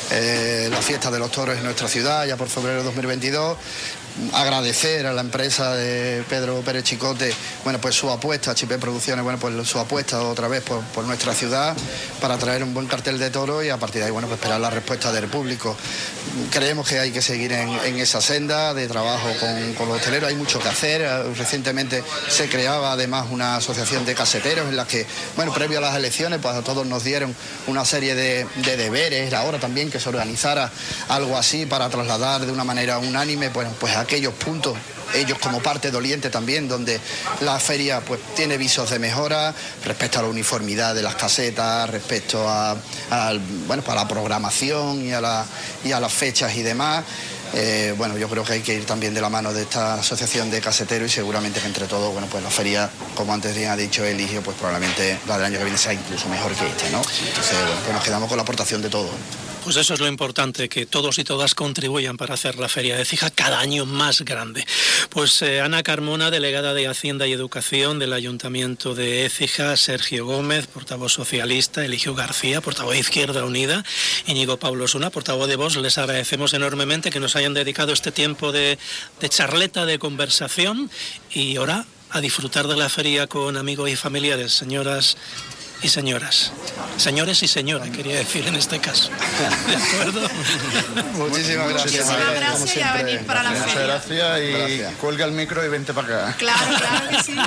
S10: eh, las fiestas de los toros en nuestra ciudad, ya por febrero de dos mil veintidós. Agradecer a la empresa de Pedro Pérez Chicote, bueno, pues su apuesta, Chipé Producciones, bueno, pues su apuesta otra vez por, por nuestra ciudad para traer un buen cartel de toros y a partir de ahí, bueno, pues esperar la respuesta del público. Creemos que hay que seguir en, en esa senda de trabajo con, con los hosteleros, hay mucho que hacer. Recientemente se creaba además una asociación de caseteros en la que, bueno, previo a las elecciones, pues a todos nos dieron una serie de, de deberes. Era hora también que se organizara algo así para trasladar de una manera unánime, pues, pues a aquellos puntos, ellos como parte doliente también, donde la feria pues tiene visos de mejora respecto a la uniformidad de las casetas, respecto a, a, bueno, a la programación y a, la, y a las fechas y demás. Eh, bueno, yo creo que hay que ir también de la mano de esta asociación de caseteros y seguramente que entre todos, bueno, pues la feria, como antes bien ha dicho Eligio, pues probablemente la del año que viene sea incluso mejor que esta, ¿no? Entonces, bueno, pues nos quedamos con la aportación de todos.
S2: Pues eso es lo importante, que todos y todas contribuyan para hacer la Feria de Écija cada año más grande. Pues eh, Ana Carmona, delegada de Hacienda y Educación del Ayuntamiento de Écija, Sergio Gómez, portavoz socialista, Eligio García, portavoz de Izquierda Unida, Íñigo Pablo Osuna, portavoz de Vox, les agradecemos enormemente que nos hayan dedicado este tiempo de, de charleta, de conversación, y ahora a disfrutar de la feria con amigos y familiares, señoras y señoras. Señores y señoras, quería decir en este caso. ¿De acuerdo?
S10: Muchísimas gracias.
S9: Muchísimas gracias y a venir para la feria.
S11: Muchas gracias y
S10: gracias.
S11: Cuelga el micro y vente para acá.
S9: Claro, claro que sí.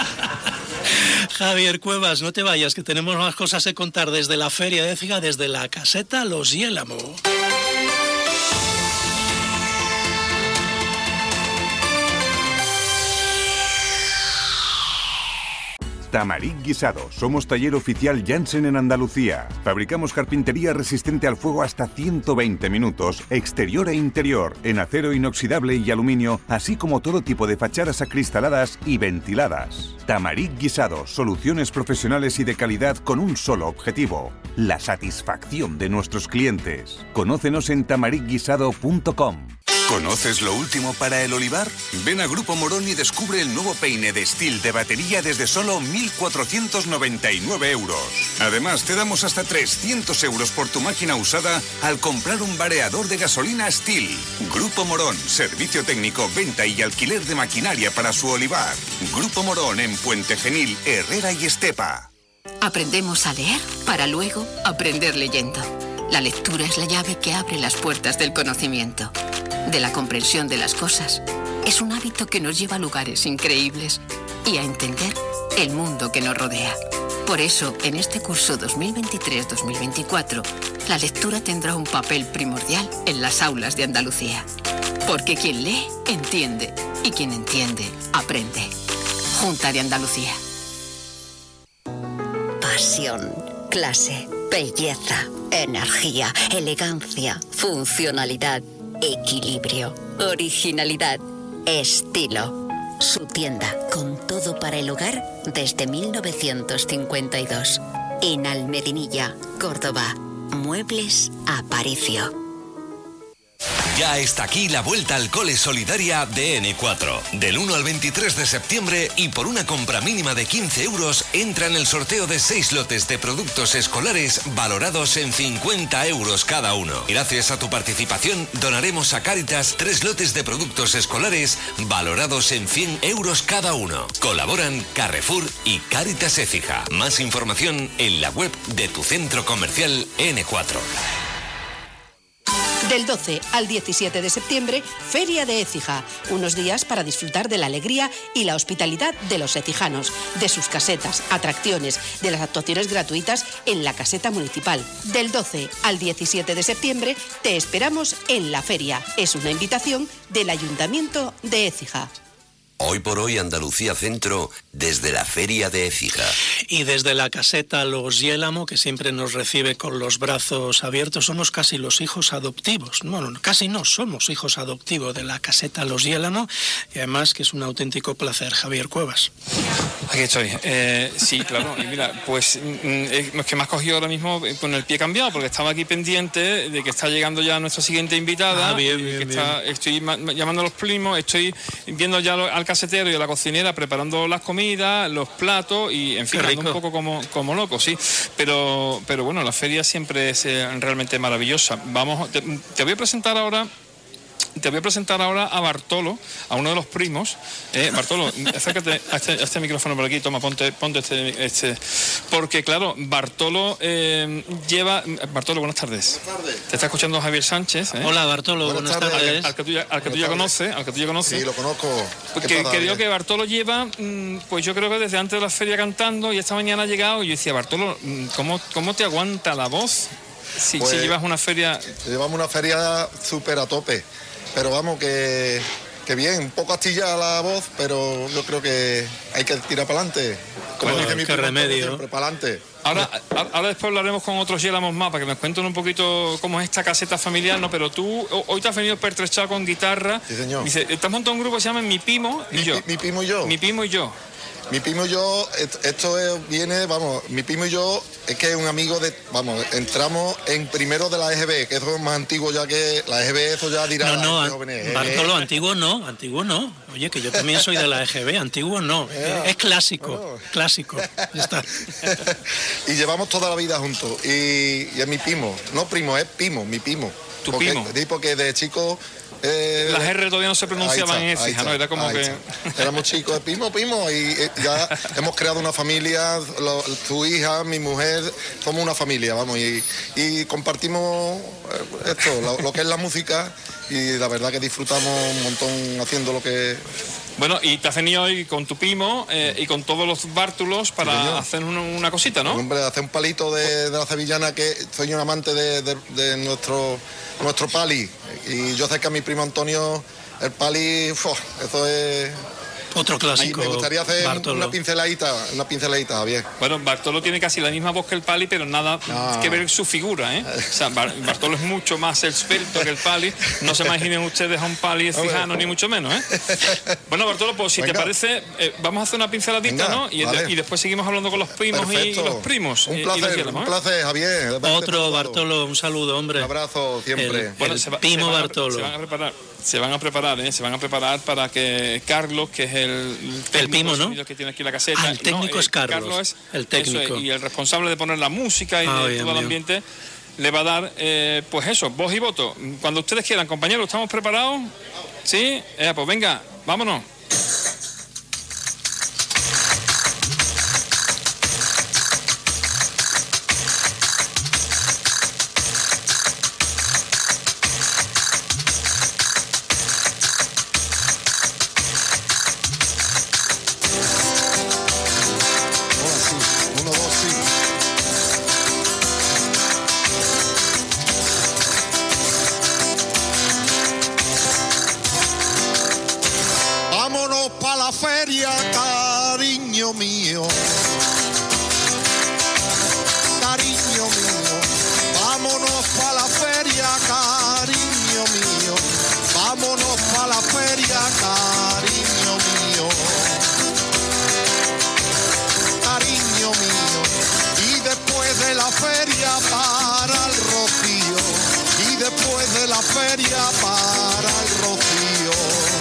S2: Javier Cuevas, no te vayas, que tenemos más cosas que contar desde la Feria de Écija, desde la caseta Los Yélamo.
S5: Tamaric Guisado. Somos taller oficial Janssen en Andalucía. Fabricamos carpintería resistente al fuego hasta ciento veinte minutos, exterior e interior, en acero inoxidable y aluminio, así como todo tipo de fachadas acristaladas y ventiladas. Tamaric Guisado. Soluciones profesionales y de calidad con un solo objetivo: la satisfacción de nuestros clientes. Conócenos en tamaric guisado punto com.
S13: ¿Conoces lo último para el olivar? Ven a Grupo Morón y descubre el nuevo peine de Stihl de batería desde solo mil cuatrocientos noventa y nueve euros. Además, te damos hasta trescientos euros por tu máquina usada al comprar un vareador de gasolina Stihl. Grupo Morón, servicio técnico, venta y alquiler de maquinaria para su olivar. Grupo Morón en Puente Genil, Herrera y Estepa.
S14: Aprendemos a leer para luego aprender leyendo. La lectura es la llave que abre las puertas del conocimiento, de la comprensión de las cosas. Es un hábito que nos lleva a lugares increíbles y a entender el mundo que nos rodea. Por eso, en este curso dos mil veintitrés dos mil veinticuatro, la lectura tendrá un papel primordial en las aulas de Andalucía. Porque quien lee, entiende, y quien entiende, aprende. Junta de Andalucía.
S15: Pasión, clase, belleza, energía, elegancia, funcionalidad, equilibrio, originalidad, estilo. Su tienda con todo para el hogar desde mil novecientos cincuenta y dos. En Almedinilla, Córdoba. Muebles Aparicio.
S16: Ya está aquí la vuelta al cole solidaria de ene cuatro. Del uno al veintitrés de septiembre y por una compra mínima de quince euros entra en el sorteo de seis lotes de productos escolares valorados en cincuenta euros cada uno. Gracias a tu participación donaremos a Cáritas tres lotes de productos escolares valorados en cien euros cada uno. Colaboran Carrefour y Cáritas Écija. Más información en la web de tu centro comercial ene cuatro.
S7: Del doce al diecisiete de septiembre, Feria de Écija. Unos días para disfrutar de la alegría y la hospitalidad de los écijanos, de sus casetas, atracciones, de las actuaciones gratuitas en la caseta municipal. Del doce al diecisiete de septiembre, te esperamos en la feria. Es una invitación del Ayuntamiento de Écija.
S16: Hoy por hoy Andalucía Centro, desde la Feria de Écija.
S2: Y desde la caseta Los Yélamo, que siempre nos recibe con los brazos abiertos, somos casi los hijos adoptivos. Bueno, casi no, somos hijos adoptivos de la caseta Los Yélamo, y además que es un auténtico placer. Javier Cuevas.
S4: Aquí estoy. Eh, sí, claro. Y mira, pues es que me has cogido ahora mismo con el pie cambiado, porque estaba aquí pendiente de que está llegando ya nuestra siguiente invitada.
S2: Ah, bien, bien,
S4: que
S2: bien.
S4: está, estoy llamando a los primos, estoy viendo ya al casetero y a la cocinera preparando las comidas, los platos y, en fin, ando un poco como, como loco, sí. Pero, pero bueno, la feria siempre es eh, realmente maravillosa. Vamos, te, te voy a presentar ahora... Te voy a presentar ahora a Bartolo, a uno de los primos. Eh, Bartolo, acércate a este, a este micrófono por aquí, toma, ponte, ponte este, este. Porque claro, Bartolo eh, lleva... Bartolo, buenas tardes. Buenas tardes. Te está escuchando Javier Sánchez. ¿eh?
S2: Hola, Bartolo, buenas, buenas tardes.
S4: tardes. Al, al que tú ya, al que tú ya conoces, al que tú ya conoces.
S17: Sí, lo conozco.
S4: Que, que digo que Bartolo lleva, pues yo creo que desde antes de la feria cantando, y esta mañana ha llegado y yo decía, Bartolo, ¿cómo, cómo te aguanta la voz si,
S17: pues,
S4: si llevas una feria?
S17: Llevamos una feria súper a tope. Pero vamos, que, que bien, un poco astillada la voz, pero yo creo que hay que tirar para adelante. Como
S2: bueno,
S17: dice mi
S2: qué remedio.
S17: Siempre, para adelante.
S4: Ahora, ahora después hablaremos con otros Yélamos más para que nos cuenten un poquito cómo es esta caseta familiar, ¿no? Pero tú hoy te has venido pertrechado con guitarra.
S17: Sí, señor.
S4: Dice, estás montando un grupo que se llama Mi Pimo y
S17: mi,
S4: yo.
S17: Mi, mi Pimo y yo.
S4: Mi Pimo y yo.
S17: Mi Pimo y yo, esto es, viene, vamos, mi Pimo y yo es que es un amigo de, vamos, entramos en primero de la E G B, que eso es más antiguo ya que la E G B, eso ya dirá.
S2: No, no, jóvenes, Bartolo, antiguo no, antiguo no. Oye, que yo también soy de la E G B, antiguo no, yeah. es clásico, bueno. clásico, ya está.
S17: Y llevamos toda la vida juntos, y, y es mi Pimo, no primo, es Pimo, mi Pimo.
S4: ¿Tu
S17: porque,
S4: Pimo?
S17: Porque de chico... Eh,
S4: Las R todavía no se pronunciaban en Écija, ¿no? Era como que...
S17: Está. Éramos chicos, Pimo, Pimo, y eh, ya hemos creado una familia, lo, tu hija, mi mujer, somos una familia, vamos, y, y compartimos esto, lo, lo que es la música, y la verdad que disfrutamos un montón haciendo lo que...
S4: Bueno, y te has venido hoy con tu Pimo eh, y con todos los bártulos para sí, hacer una, una cosita, ¿no?
S17: Hombre, hacer un palito de, de la sevillana, que soy un amante de, de, de nuestro, nuestro pali. Y yo sé que a mi primo Antonio, el pali, ¡fua! Eso es...
S2: Otro clásico.
S17: Me gustaría hacer
S2: Bartolo.
S17: una pinceladita, una pinceladita, bien.
S4: Bueno, Bartolo tiene casi la misma voz que el Pali, pero nada no. que ver su figura, ¿eh? O sea, Bartolo es mucho más esbelto que el Pali. No se imaginen ustedes a un Pali écijano, ni mucho menos, ¿eh? Bueno, Bartolo, pues si Venga. te parece, eh, vamos a hacer una pinceladita, Venga, ¿no? Y, vale. y después seguimos hablando con los primos y, y los primos.
S17: Un placer, y los un placer, Javier.
S2: Otro Bartolo, un saludo, hombre.
S17: Un abrazo, siempre.
S2: El, bueno, el se va, Pimo
S4: se
S2: Bartolo.
S4: Se van a preparar. Se van a preparar, ¿eh? Se van a preparar para que Carlos, que es el, el,
S2: el Pimo, ¿no?
S4: que tiene aquí la caseta.
S2: Ah, el técnico
S4: no,
S2: es Carlos.
S4: Carlos es,
S2: el técnico.
S4: Es, y el responsable de poner la música y
S2: ah,
S4: de
S2: bien,
S4: todo el ambiente le va a dar, eh, pues eso, voz y voto. Cuando ustedes quieran, compañeros, ¿estamos preparados? ¿Sí? Eh, pues venga, vámonos.
S17: Feria, cariño mío, cariño mío, vámonos pa' la feria, cariño mío, vámonos pa' la feria, cariño mío, cariño mío, y después de la feria para el Rocío, y después de la feria para el Rocío.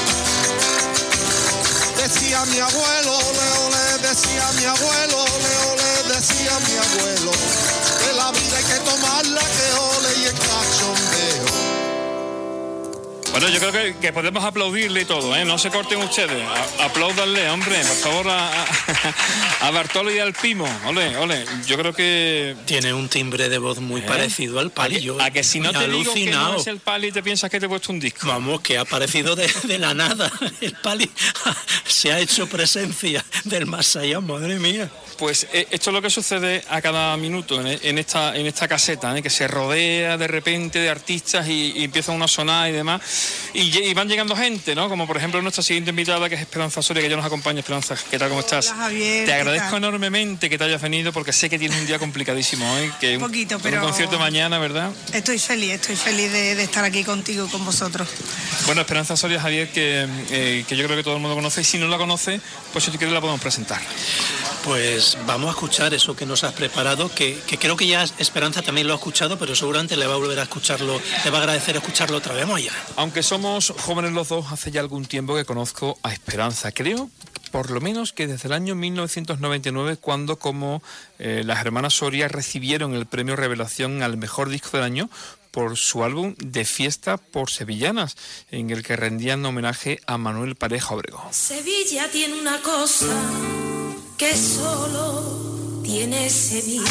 S17: Decía mi abuelo, ole, ole, decía mi abuelo, ole, ole, decía mi abuelo, que la vida hay que tomarla, que ole y el cachondeo.
S4: Bueno, yo creo que, que podemos aplaudirle y todo, ¿eh? No se corten ustedes. A, apláudanle, hombre, por favor, a, a, a Bartolo y al Pimo. Ole, ole. Yo creo que...
S2: Tiene un timbre de voz muy ¿Eh? parecido al Pali.
S4: A que,
S2: yo,
S4: a que si no te
S2: alucinado.
S4: digo que no es el Pali, te piensas que te he puesto un disco.
S2: Vamos, que ha aparecido de, de la nada. El Pali se ha hecho presencia del más allá, madre mía.
S4: Pues eh, esto es lo que sucede a cada minuto en, en, esta, en esta caseta, ¿eh? Que se rodea de repente de artistas y, y empiezan a sonar y demás. Y, y van llegando gente, ¿no? Como por ejemplo nuestra siguiente invitada, que es Esperanza Soria, que ya nos acompaña. Esperanza, ¿qué tal? ¿Cómo estás?
S18: Hola, Javier.
S4: Te agradezco enormemente que te hayas venido, porque sé que tienes un día complicadísimo hoy. Que
S18: un poquito,
S4: un,
S18: pero...
S4: Un concierto mañana, ¿verdad?
S18: Estoy feliz, estoy feliz de, de estar aquí contigo y con vosotros.
S4: Bueno, Esperanza Soria, Javier, que, eh, que yo creo que todo el mundo conoce. Y si no la conoce, pues si tú quieres la podemos presentar.
S2: Pues vamos a escuchar eso que nos has preparado, que, que creo que ya Esperanza también lo ha escuchado, pero seguramente le va a volver a escucharlo, le va a agradecer escucharlo otra vez. Vamos allá.
S4: Aunque somos jóvenes los dos, hace ya algún tiempo que conozco a Esperanza. Creo, por lo menos, que desde el año mil novecientos noventa y nueve, cuando como eh, las hermanas Soria recibieron el premio Revelación al mejor disco del año por su álbum De Fiesta por Sevillanas, en el que rendían homenaje a Manuel Pareja Obregón.
S8: Sevilla tiene una cosa que solo tiene Sevilla,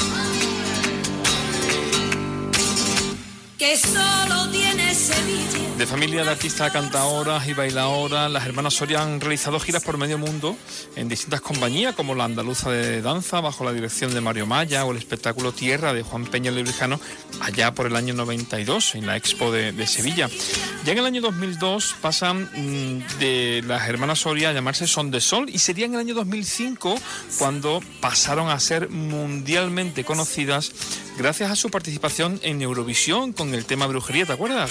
S8: que solo tiene Sevilla.
S4: De familia de artistas, cantadoras y bailadoras, las hermanas Soria han realizado giras por medio mundo en distintas compañías, como la Andaluza de Danza, bajo la dirección de Mario Maya, o el espectáculo Tierra de Juan Peña Lebrijano, allá por el año noventa y dos, en la Expo de, de Sevilla. Ya en el año dos mil dos pasan mmm, de las hermanas Soria a llamarse Son de Sol, y sería en el año dos mil cinco cuando pasaron a ser mundialmente conocidas gracias a su participación en Eurovisión con el tema Brujería, ¿te acuerdas?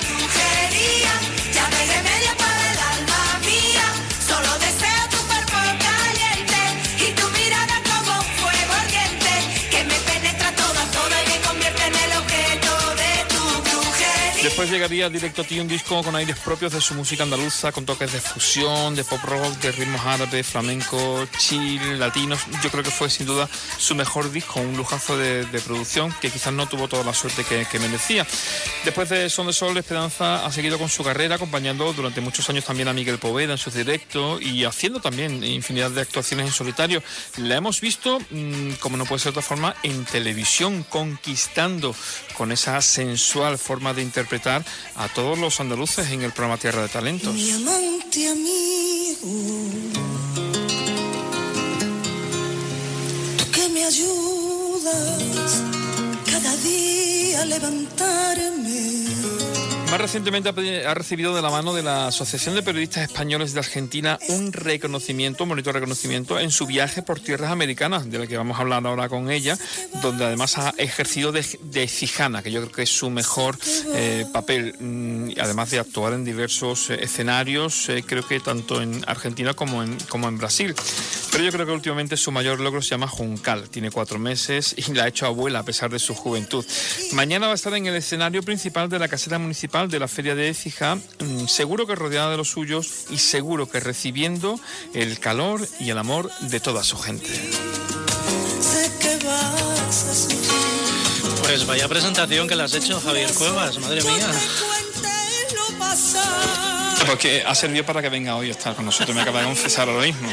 S8: Ya me remedio para el alma mía, solo deseo tu cuerpo caliente y tu mirada como fuego ardiente, que me penetra toda, toda y me convierte en el objeto de tu brujería.
S4: Después llegaría directo a ti un disco con aires propios de su música andaluza, con toques de fusión, de pop rock, de ritmos árabes, flamenco, chill, latinos. Yo creo que fue sin duda su mejor disco, un lujazo de, de producción que quizás no tuvo toda la suerte que, que merecía. Después de Son de Sol, Esperanza ha seguido con su carrera, acompañando durante muchos años también a Miguel Poveda en sus directos y haciendo también infinidad de actuaciones en solitario. La hemos visto, mmm, como no puede ser de otra forma, en televisión, conquistando con esa sensual forma de interpretar a todos los andaluces en el programa Tierra de Talentos.
S8: Mi amante amigo, tú que me ayudas cada día a levantarme.
S4: Más recientemente ha recibido de la mano de la Asociación de Periodistas Españoles de Argentina un reconocimiento, un bonito reconocimiento en su viaje por tierras americanas, de la que vamos a hablar ahora con ella, donde además ha ejercido de, de cijana, que yo creo que es su mejor eh, papel, además de actuar en diversos eh, escenarios, eh, creo que tanto en Argentina como en, como en Brasil. Pero yo creo que últimamente su mayor logro se llama Juncal, tiene cuatro meses y la ha hecho abuela a pesar de su juventud. Mañana va a estar en el escenario principal de la caseta municipal de la Feria de Écija, seguro que rodeada de los suyos y seguro que recibiendo el calor y el amor de toda su gente.
S2: Pues vaya presentación que le has hecho, Javier Cuevas, madre mía.
S4: Porque ha servido para que venga hoy a estar con nosotros, me acaba de confesar ahora mismo.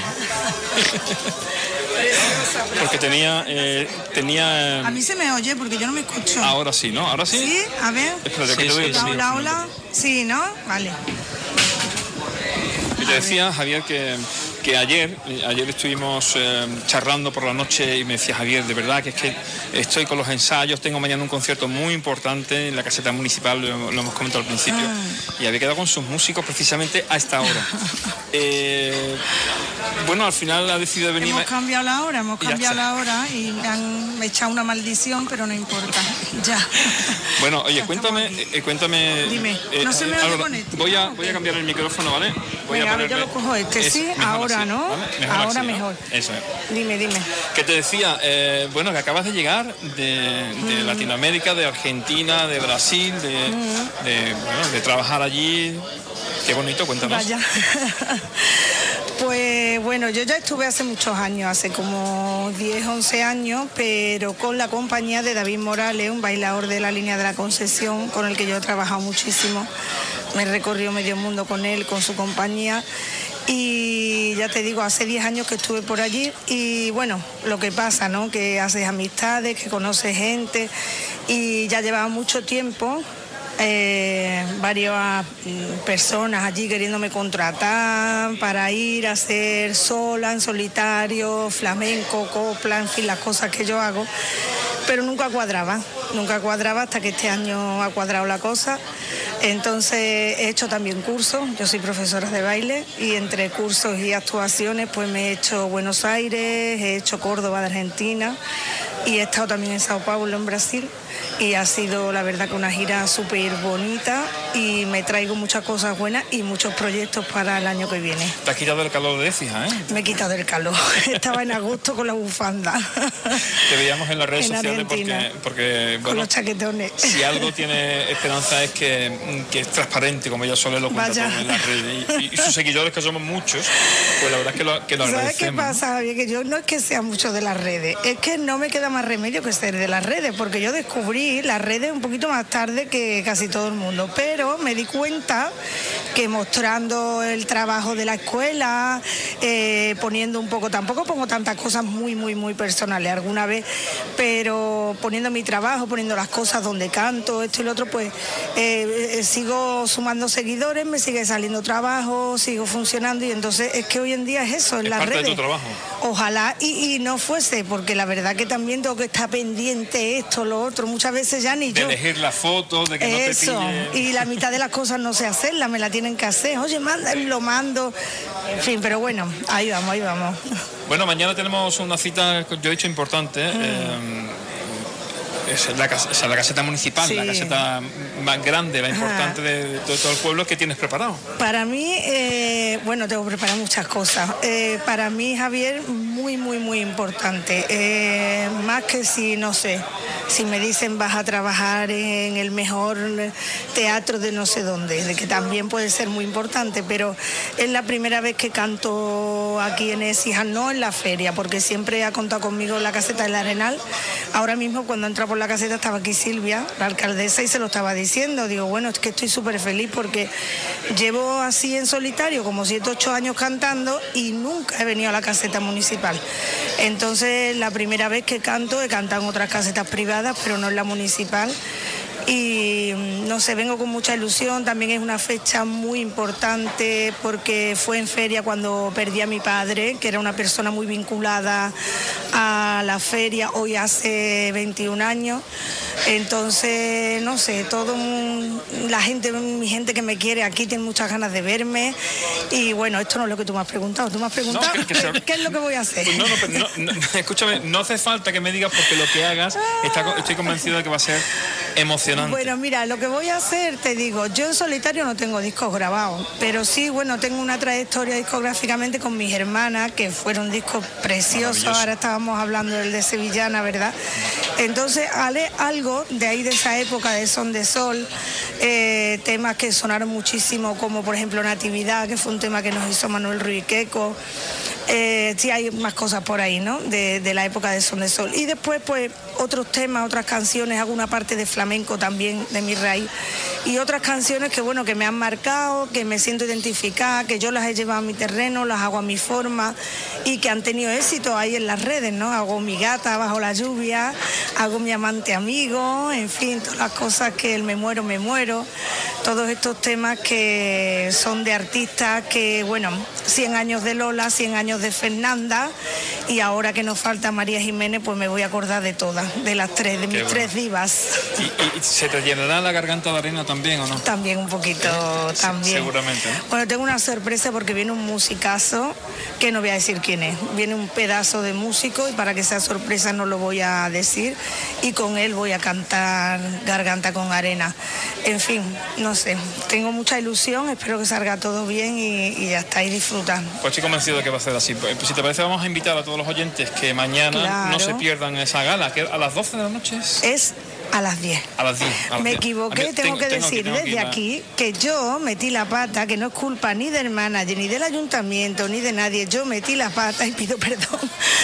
S4: Porque tenía, eh, tenía...
S18: A mí se me oye porque yo no me escucho.
S4: Ahora sí, ¿no? ¿Ahora sí?
S18: Sí, a ver.
S4: Espérate,
S18: sí,
S4: que te voy a
S18: sí,
S4: decir.
S18: Hola, hola. Sí, ¿no? Vale.
S4: Y te decía, Javier, que, que ayer, ayer estuvimos eh, charlando por la noche y me decía, Javier, de verdad que es que estoy con los ensayos, tengo mañana un concierto muy importante en la caseta municipal, lo, lo hemos comentado al principio, ah. y había quedado con sus músicos precisamente a esta hora. eh, bueno, al final ha decidido venir...
S18: Hemos cambiado la hora, hemos cambiado la hora y me han echado una maldición, pero no importa, ya.
S4: Bueno, oye, cuéntame, eh, cuéntame...
S18: Dime,
S4: eh,
S18: no se me oye con esto.
S4: Voy a, voy a cambiar el micrófono, ¿vale? Voy
S18: Venga,
S4: a ponerme...
S18: yo lo cojo este, sí, ahora, así, ¿no? ¿Vale? Mejor ahora así, mejor.
S4: ¿no? Eso es.
S18: Dime, dime.
S4: Que te decía, eh, bueno, que acabas de llegar de, de mm. Latinoamérica, de Argentina, de Brasil, de, mm. de, bueno, de trabajar allí. Qué bonito, cuéntanos.
S18: Vaya. Pues bueno, yo ya estuve hace muchos años, hace como unos diez, once años, pero con la compañía de David Morales, un bailador de la línea de la Concesión, con el que yo he trabajado muchísimo. Me he recorrido medio mundo con él, con su compañía. Y ya te digo, hace diez años que estuve por allí y bueno, lo que pasa, ¿no? Que haces amistades, que conoces gente y ya llevaba mucho tiempo, eh, varias personas allí queriéndome contratar para ir a hacer sola, en solitario, flamenco, copla, en fin, las cosas que yo hago, pero nunca cuadraba, nunca cuadraba hasta que este año ha cuadrado la cosa. Entonces he hecho también cursos, yo soy profesora de baile y entre cursos y actuaciones pues me he hecho Buenos Aires, he hecho Córdoba de Argentina y he estado también en Sao Paulo, en Brasil, y ha sido la verdad que una gira súper bonita y me traigo muchas cosas buenas y muchos proyectos para el año que viene.
S4: Te has quitado el calor de Écija, ¿eh?
S18: Me he quitado el calor, estaba en agosto con la bufanda.
S4: Te veíamos en las redes
S18: en
S4: sociales porque, porque bueno,
S18: con los chaquetones.
S4: Si algo tiene Esperanza es que, que es transparente, como ella suele lo cuenta todo en las redes. Y, y sus seguidores, que somos muchos, pues la verdad es que lo, que lo
S18: ¿Sabes
S4: agradecemos.
S18: qué pasa, Javier? Que yo no es que sea mucho de las redes, es que no me queda más remedio que ser de las redes, porque yo descubrí las redes un poquito más tarde que casi todo el mundo, pero me di cuenta que mostrando el trabajo de la escuela, eh, poniendo un poco, tampoco pongo tantas cosas muy, muy, muy personales alguna vez, pero poniendo mi trabajo, poniendo las cosas donde canto, esto y lo otro, pues eh, sigo sumando seguidores, me sigue saliendo trabajo, sigo funcionando y entonces es que hoy en día es eso, en
S4: Es
S18: las
S4: parte
S18: redes.
S4: de tu trabajo.
S18: Ojalá y, y no fuese, porque la verdad que también tengo que estar pendiente esto, lo otro, muchas veces ya ni
S4: De
S18: yo.
S4: elegir las fotos, de que no te
S18: Eso,
S4: pillen.
S18: y la mitad de las cosas no sé hacerlas, me la tienen que hacer. Oye, manda, lo mando. En fin, pero bueno, ahí vamos, ahí vamos.
S4: Bueno, mañana tenemos una cita, yo he dicho, importante.
S18: Mm.
S4: eh, es la, cas- o sea, la caseta municipal,
S18: Sí.
S4: la caseta más grande, la
S18: Ajá.
S4: importante de, de todo el pueblo. ¿Qué tienes preparado?
S18: Para mí, eh, bueno, tengo que preparar muchas cosas. Eh, para mí, Javier, muy, muy, muy importante. Eh, más que si, no sé, si me dicen vas a trabajar en el mejor teatro de no sé dónde, de que también puede ser muy importante, pero es la primera vez que canto aquí en Écija, no en la feria, porque siempre ha contado conmigo la caseta del Arenal. Ahora mismo, cuando entra por la caseta, estaba aquí Silvia, la alcaldesa, y se lo estaba diciendo. Digo, bueno, es que estoy súper feliz porque llevo así en solitario como siete, ocho años cantando y nunca he venido a la caseta municipal. Entonces, la primera vez que canto, he cantado en otras casetas privadas, pero no en la municipal. Y no sé, vengo con mucha ilusión, también es una fecha muy importante porque fue en feria cuando perdí a mi padre, que era una persona muy vinculada a la feria, hoy hace veintiún años. Entonces, no sé, todo un- la gente, mi gente que me quiere aquí tiene muchas ganas de verme y bueno, esto no es lo que tú me has preguntado, tú me has preguntado
S4: que- que se-
S18: qué es lo que voy a hacer.
S4: Pues no, no, pero no, no, escúchame, no hace falta que me digas porque lo que hagas, está co- estoy convencido de que va a ser emocionante.
S18: Bueno, mira, lo que voy a hacer, te digo, yo en solitario no tengo discos grabados, pero sí, bueno, tengo una trayectoria discográficamente con mis hermanas, que fueron discos preciosos,
S19: Maravilloso.
S18: ahora estábamos hablando del de Sevillana, ¿verdad? Entonces, ale, algo de ahí, de esa época de Son de Sol, eh, temas que sonaron muchísimo, como por ejemplo Natividad, que fue un tema que nos hizo Manuel Ruiz Queco. Eh, sí, hay más cosas por ahí, ¿no? De, de la época de Son de Sol. Y después, pues, otros temas, otras canciones, hago una parte de flamenco también, de mi raíz. Y otras canciones que, bueno, que me han marcado, que me siento identificada, que yo las he llevado a mi terreno, las hago a mi forma y que han tenido éxito ahí en las redes, ¿no? Hago Mi Gata bajo la lluvia, hago Mi Amante Amigo, en fin, todas las cosas que el Me Muero, Me Muero, todos estos temas que son de artistas que, bueno, cien años de Lola, cien años de Fernanda y ahora que nos falta María Jiménez, pues me voy a acordar de todas, de las tres, de mis
S4: bueno.
S18: tres divas.
S4: ¿Y, y se te llenará la garganta de arena también o no?
S18: También un poquito,
S4: Sí,
S18: también.
S4: seguramente, ¿no?
S18: Bueno, tengo una sorpresa porque viene un musicazo que no voy a decir quién es. Viene un pedazo de músico y para que sea sorpresa no lo voy a decir y con él voy a cantar Garganta con Arena. En fin, no sé, tengo mucha ilusión, espero que salga todo bien y, y ya está, y disfrutar.
S4: Pues estoy convencido de que va a ser así. Pues, si te parece, vamos a invitar a todos los oyentes que mañana
S18: Claro.
S4: no se pierdan esa gala, que a las doce de la noche es.
S18: Es A las diez.
S4: A las diez. A las
S18: Me
S4: diez.
S18: equivoqué,
S4: A mí-
S18: tengo, que
S4: tengo
S18: decir
S4: tengo
S18: desde
S4: la-
S18: aquí que yo metí la pata, que no es culpa ni del manager, ni del ayuntamiento, ni de nadie. Yo metí la pata y pido perdón.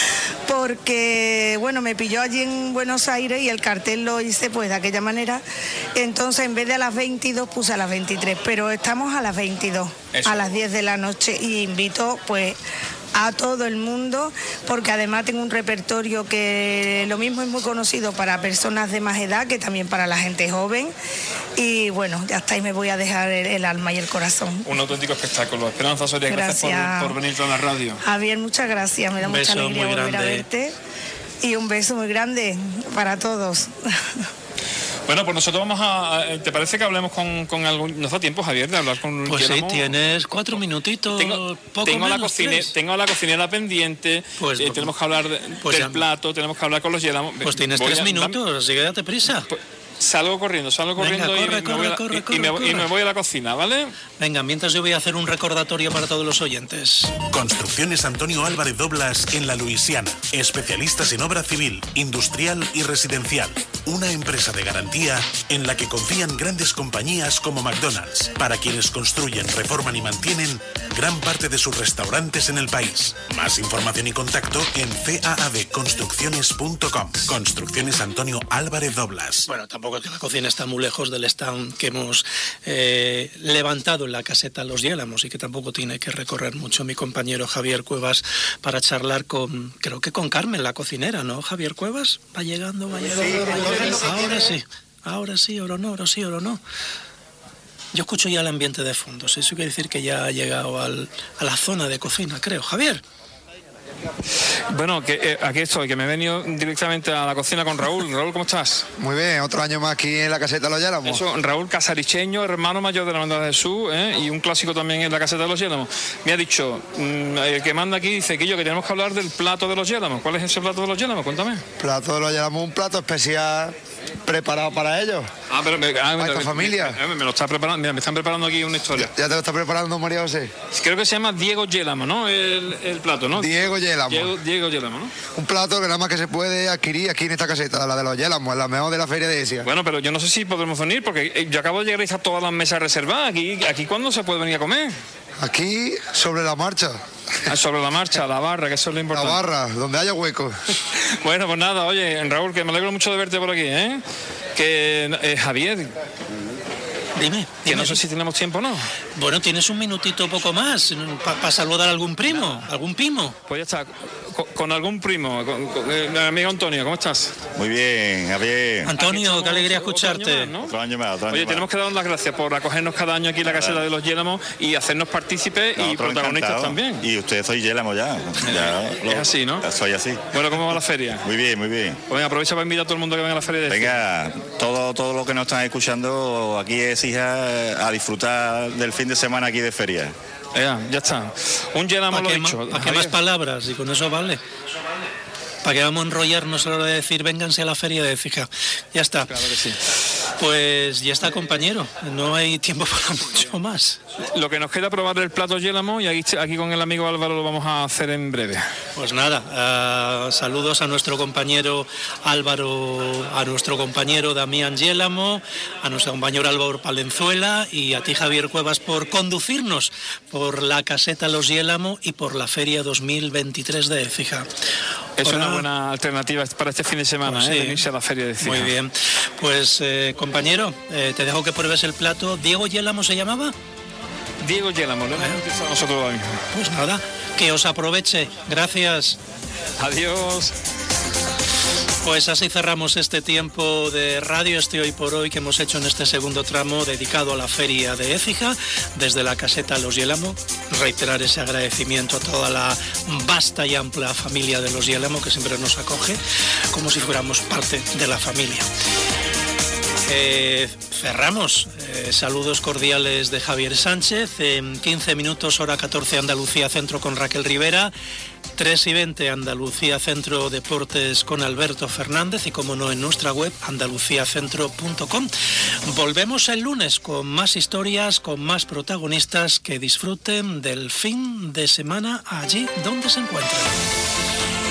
S18: Porque, bueno, me pilló allí en Buenos Aires y el cartel lo hice pues de aquella manera. Entonces, en vez de a las veintidós, puse a las veintitrés. Pero estamos a las veintidós,
S4: Eso.
S18: a las diez de la noche. Y invito, pues, a todo el mundo, porque además tengo un repertorio que lo mismo es muy conocido para personas de más edad que también para la gente joven. Y bueno, ya está, y me voy a dejar el, el alma y el corazón.
S4: Un auténtico espectáculo. Esperanza Soria, gracias,
S18: Gracias.
S4: por, por venir a la radio.
S18: Javier, muchas gracias, me da
S4: Un
S18: mucha
S4: beso
S18: alegría
S4: muy
S18: volver a
S4: grande.
S18: verte. Y un beso muy grande para todos.
S4: Bueno, pues nosotros vamos a... a- ¿Te parece que hablemos con, con algún... ¿Nos da tiempo, Javier, de hablar con
S2: Pues sí,
S4: Guillermo?
S2: tienes cuatro minutitos,
S4: Tengo,
S2: poco
S4: tengo, a la
S2: menos,
S4: cocine-
S2: tres.
S4: tengo a la cocinera pendiente,
S2: Pues,
S4: eh, tenemos que hablar de-
S2: pues
S4: del
S2: ya-
S4: plato, tenemos que hablar con los Yélamos.
S2: Pues tienes
S4: Voy
S2: tres
S4: a-
S2: minutos, así que date prisa.
S4: Salgo corriendo, salgo
S2: Venga,
S4: corriendo y,
S2: corre,
S4: me- me voy a la-
S2: corre,
S4: y-
S2: corre,
S4: y me,
S2: corre,
S4: y me
S2: corre.
S4: voy a la cocina, ¿vale?
S2: Venga, mientras yo voy a hacer un recordatorio para todos los oyentes.
S6: Construcciones Antonio Álvarez Doblas en La Luisiana. Especialistas en obra civil, industrial y residencial. Una empresa de garantía en la que confían grandes compañías como McDonald's, para quienes construyen, reforman y mantienen gran parte de sus restaurantes en el país. Más información y contacto en c a a d construcciones punto com. Construcciones Antonio Álvarez Doblas.
S2: Bueno, tampoco es que la cocina está muy lejos del stand que hemos eh, levantado en la caseta Los Yélamos y que tampoco tiene que recorrer mucho mi compañero Javier Cuevas para charlar con, creo que con Carmen, la cocinera, ¿no, Javier Cuevas? Va llegando, va llegando. va llegando. Ahora sí, ahora sí, ahora no, ahora sí, ahora no. Yo escucho ya el ambiente de fondo, eso quiere decir que ya ha llegado al, a la zona de cocina, creo. Javier.
S4: Bueno, que eh, aquí estoy, que me he venido directamente a la cocina con Raúl. Raúl, ¿cómo estás?
S10: Muy bien, otro año más aquí en la caseta Los Yélamos.
S4: Eso, Raúl Casaricheño, hermano mayor de la Hermandad de Jesús, ¿eh? Y un clásico también en la caseta de los Yélamos. Me ha dicho, mm, el que manda aquí dice que yo que tenemos que hablar del plato de los Yélamos. ¿Cuál es ese plato de los Yélamos? Cuéntame.
S10: Plato de Los Yélamos, un plato especial preparado para ellos.
S4: Ah, pero me, ah,
S10: Para esta
S4: me-
S10: familia.
S4: Me, me lo está preparando, mira, me están preparando aquí una historia.
S10: ¿Ya te lo está preparando María José?
S4: Creo que se llama Diego Yélamo, ¿no? El, el plato, ¿no?
S10: Diego Yélamo.
S4: Diego, Diego Yélamo, ¿no?
S10: Un plato que nada más que se puede adquirir aquí en esta caseta, la de Los Yélamos, la mejor de la feria de Esia.
S4: Bueno, pero yo no sé si podremos venir porque eh, yo acabo de llegar y están todas las mesas reservadas. Aquí, aquí ¿cuándo se puede venir a comer?
S10: Aquí, sobre la marcha.
S4: Ah, sobre la marcha, la barra, que eso es lo
S10: La
S4: importante.
S10: barra, donde haya hueco.
S4: Bueno, pues nada, oye, Raúl, que me alegro mucho de verte por aquí, ¿eh? Que eh, Javier,
S2: Dime.
S4: que no sé si tenemos tiempo o no.
S2: Bueno, tienes un minutito poco más para saludar a algún primo, algún primo.
S4: Pues ya está, con, con algún primo, con, con, eh, mi amigo Antonio, ¿cómo estás?
S19: Muy bien, Javier.
S2: Antonio, qué alegría escucharte.
S19: Otro año más, otro año
S4: Oye,
S19: más.
S4: tenemos que dar las gracias por acogernos cada año aquí en la caseta de los Yélamos y hacernos partícipes y
S19: Nosotros
S4: protagonistas
S19: encantados.
S4: también.
S19: Y usted soy Yélamo ya. ya
S4: Es así, ¿no?
S19: Soy así.
S4: Bueno, ¿cómo va la feria?
S19: Muy bien, muy bien.
S4: Pues venga, aprovecha para invitar a todo el mundo que venga a la feria de
S19: Venga, todo, todo lo que nos están escuchando aquí es hija a disfrutar del fin de semana aquí de feria.
S4: Ya, ya está. Un Yélamo
S2: ¿Para
S4: lo
S2: qué,
S4: dicho.
S2: ma- pa' qué
S4: Javier.
S2: más palabras? Y con eso vale. ¿Para qué vamos a enrollarnos a la hora de decir vénganse a la feria de Écija? Ya está.
S4: Claro que sí.
S2: Pues ya está, compañero. No hay tiempo para mucho más.
S4: Lo que nos queda probar el plato Yélamo y aquí, aquí con el amigo Álvaro lo vamos a hacer en breve.
S2: Pues nada, ah, saludos a nuestro compañero Álvaro, a nuestro compañero Damián Yélamo, a nuestro compañero Álvaro Palenzuela y a ti, Javier Cuevas, por conducirnos por la caseta Los Yélamo y por la feria dos mil veintitrés de Écija.
S4: Es
S2: Ahora-
S4: una buena alternativa para este fin de semana,
S2: Pues
S4: ¿eh?
S2: sí.
S4: Venirse a la feria de Écija.
S2: Muy bien. Pues, eh, compañero, eh, te dejo que pruebes el plato. ¿Diego Yélamo se llamaba?
S4: Diego Yélamo, lo hemos utilizado nosotros ahora mismo.
S2: Pues nada, que os aproveche. Gracias.
S4: Adiós.
S2: Pues así cerramos este tiempo de radio, este hoy por hoy que hemos hecho en este segundo tramo dedicado a la feria de Écija, desde la caseta Los Yélamo. Reiterar ese agradecimiento a toda la vasta y amplia familia de Los Yélamo que siempre nos acoge como si fuéramos parte de la familia. Eh, cerramos. Eh, saludos cordiales de Javier Sánchez. En quince minutos, hora catorce, Andalucía Centro con Raquel Rivera. tres y veinte, Andalucía Centro Deportes con Alberto Fernández. Y como no, en nuestra web, andalucía centro punto com. Volvemos el lunes con más historias, con más protagonistas que disfruten del fin de semana allí donde se encuentren.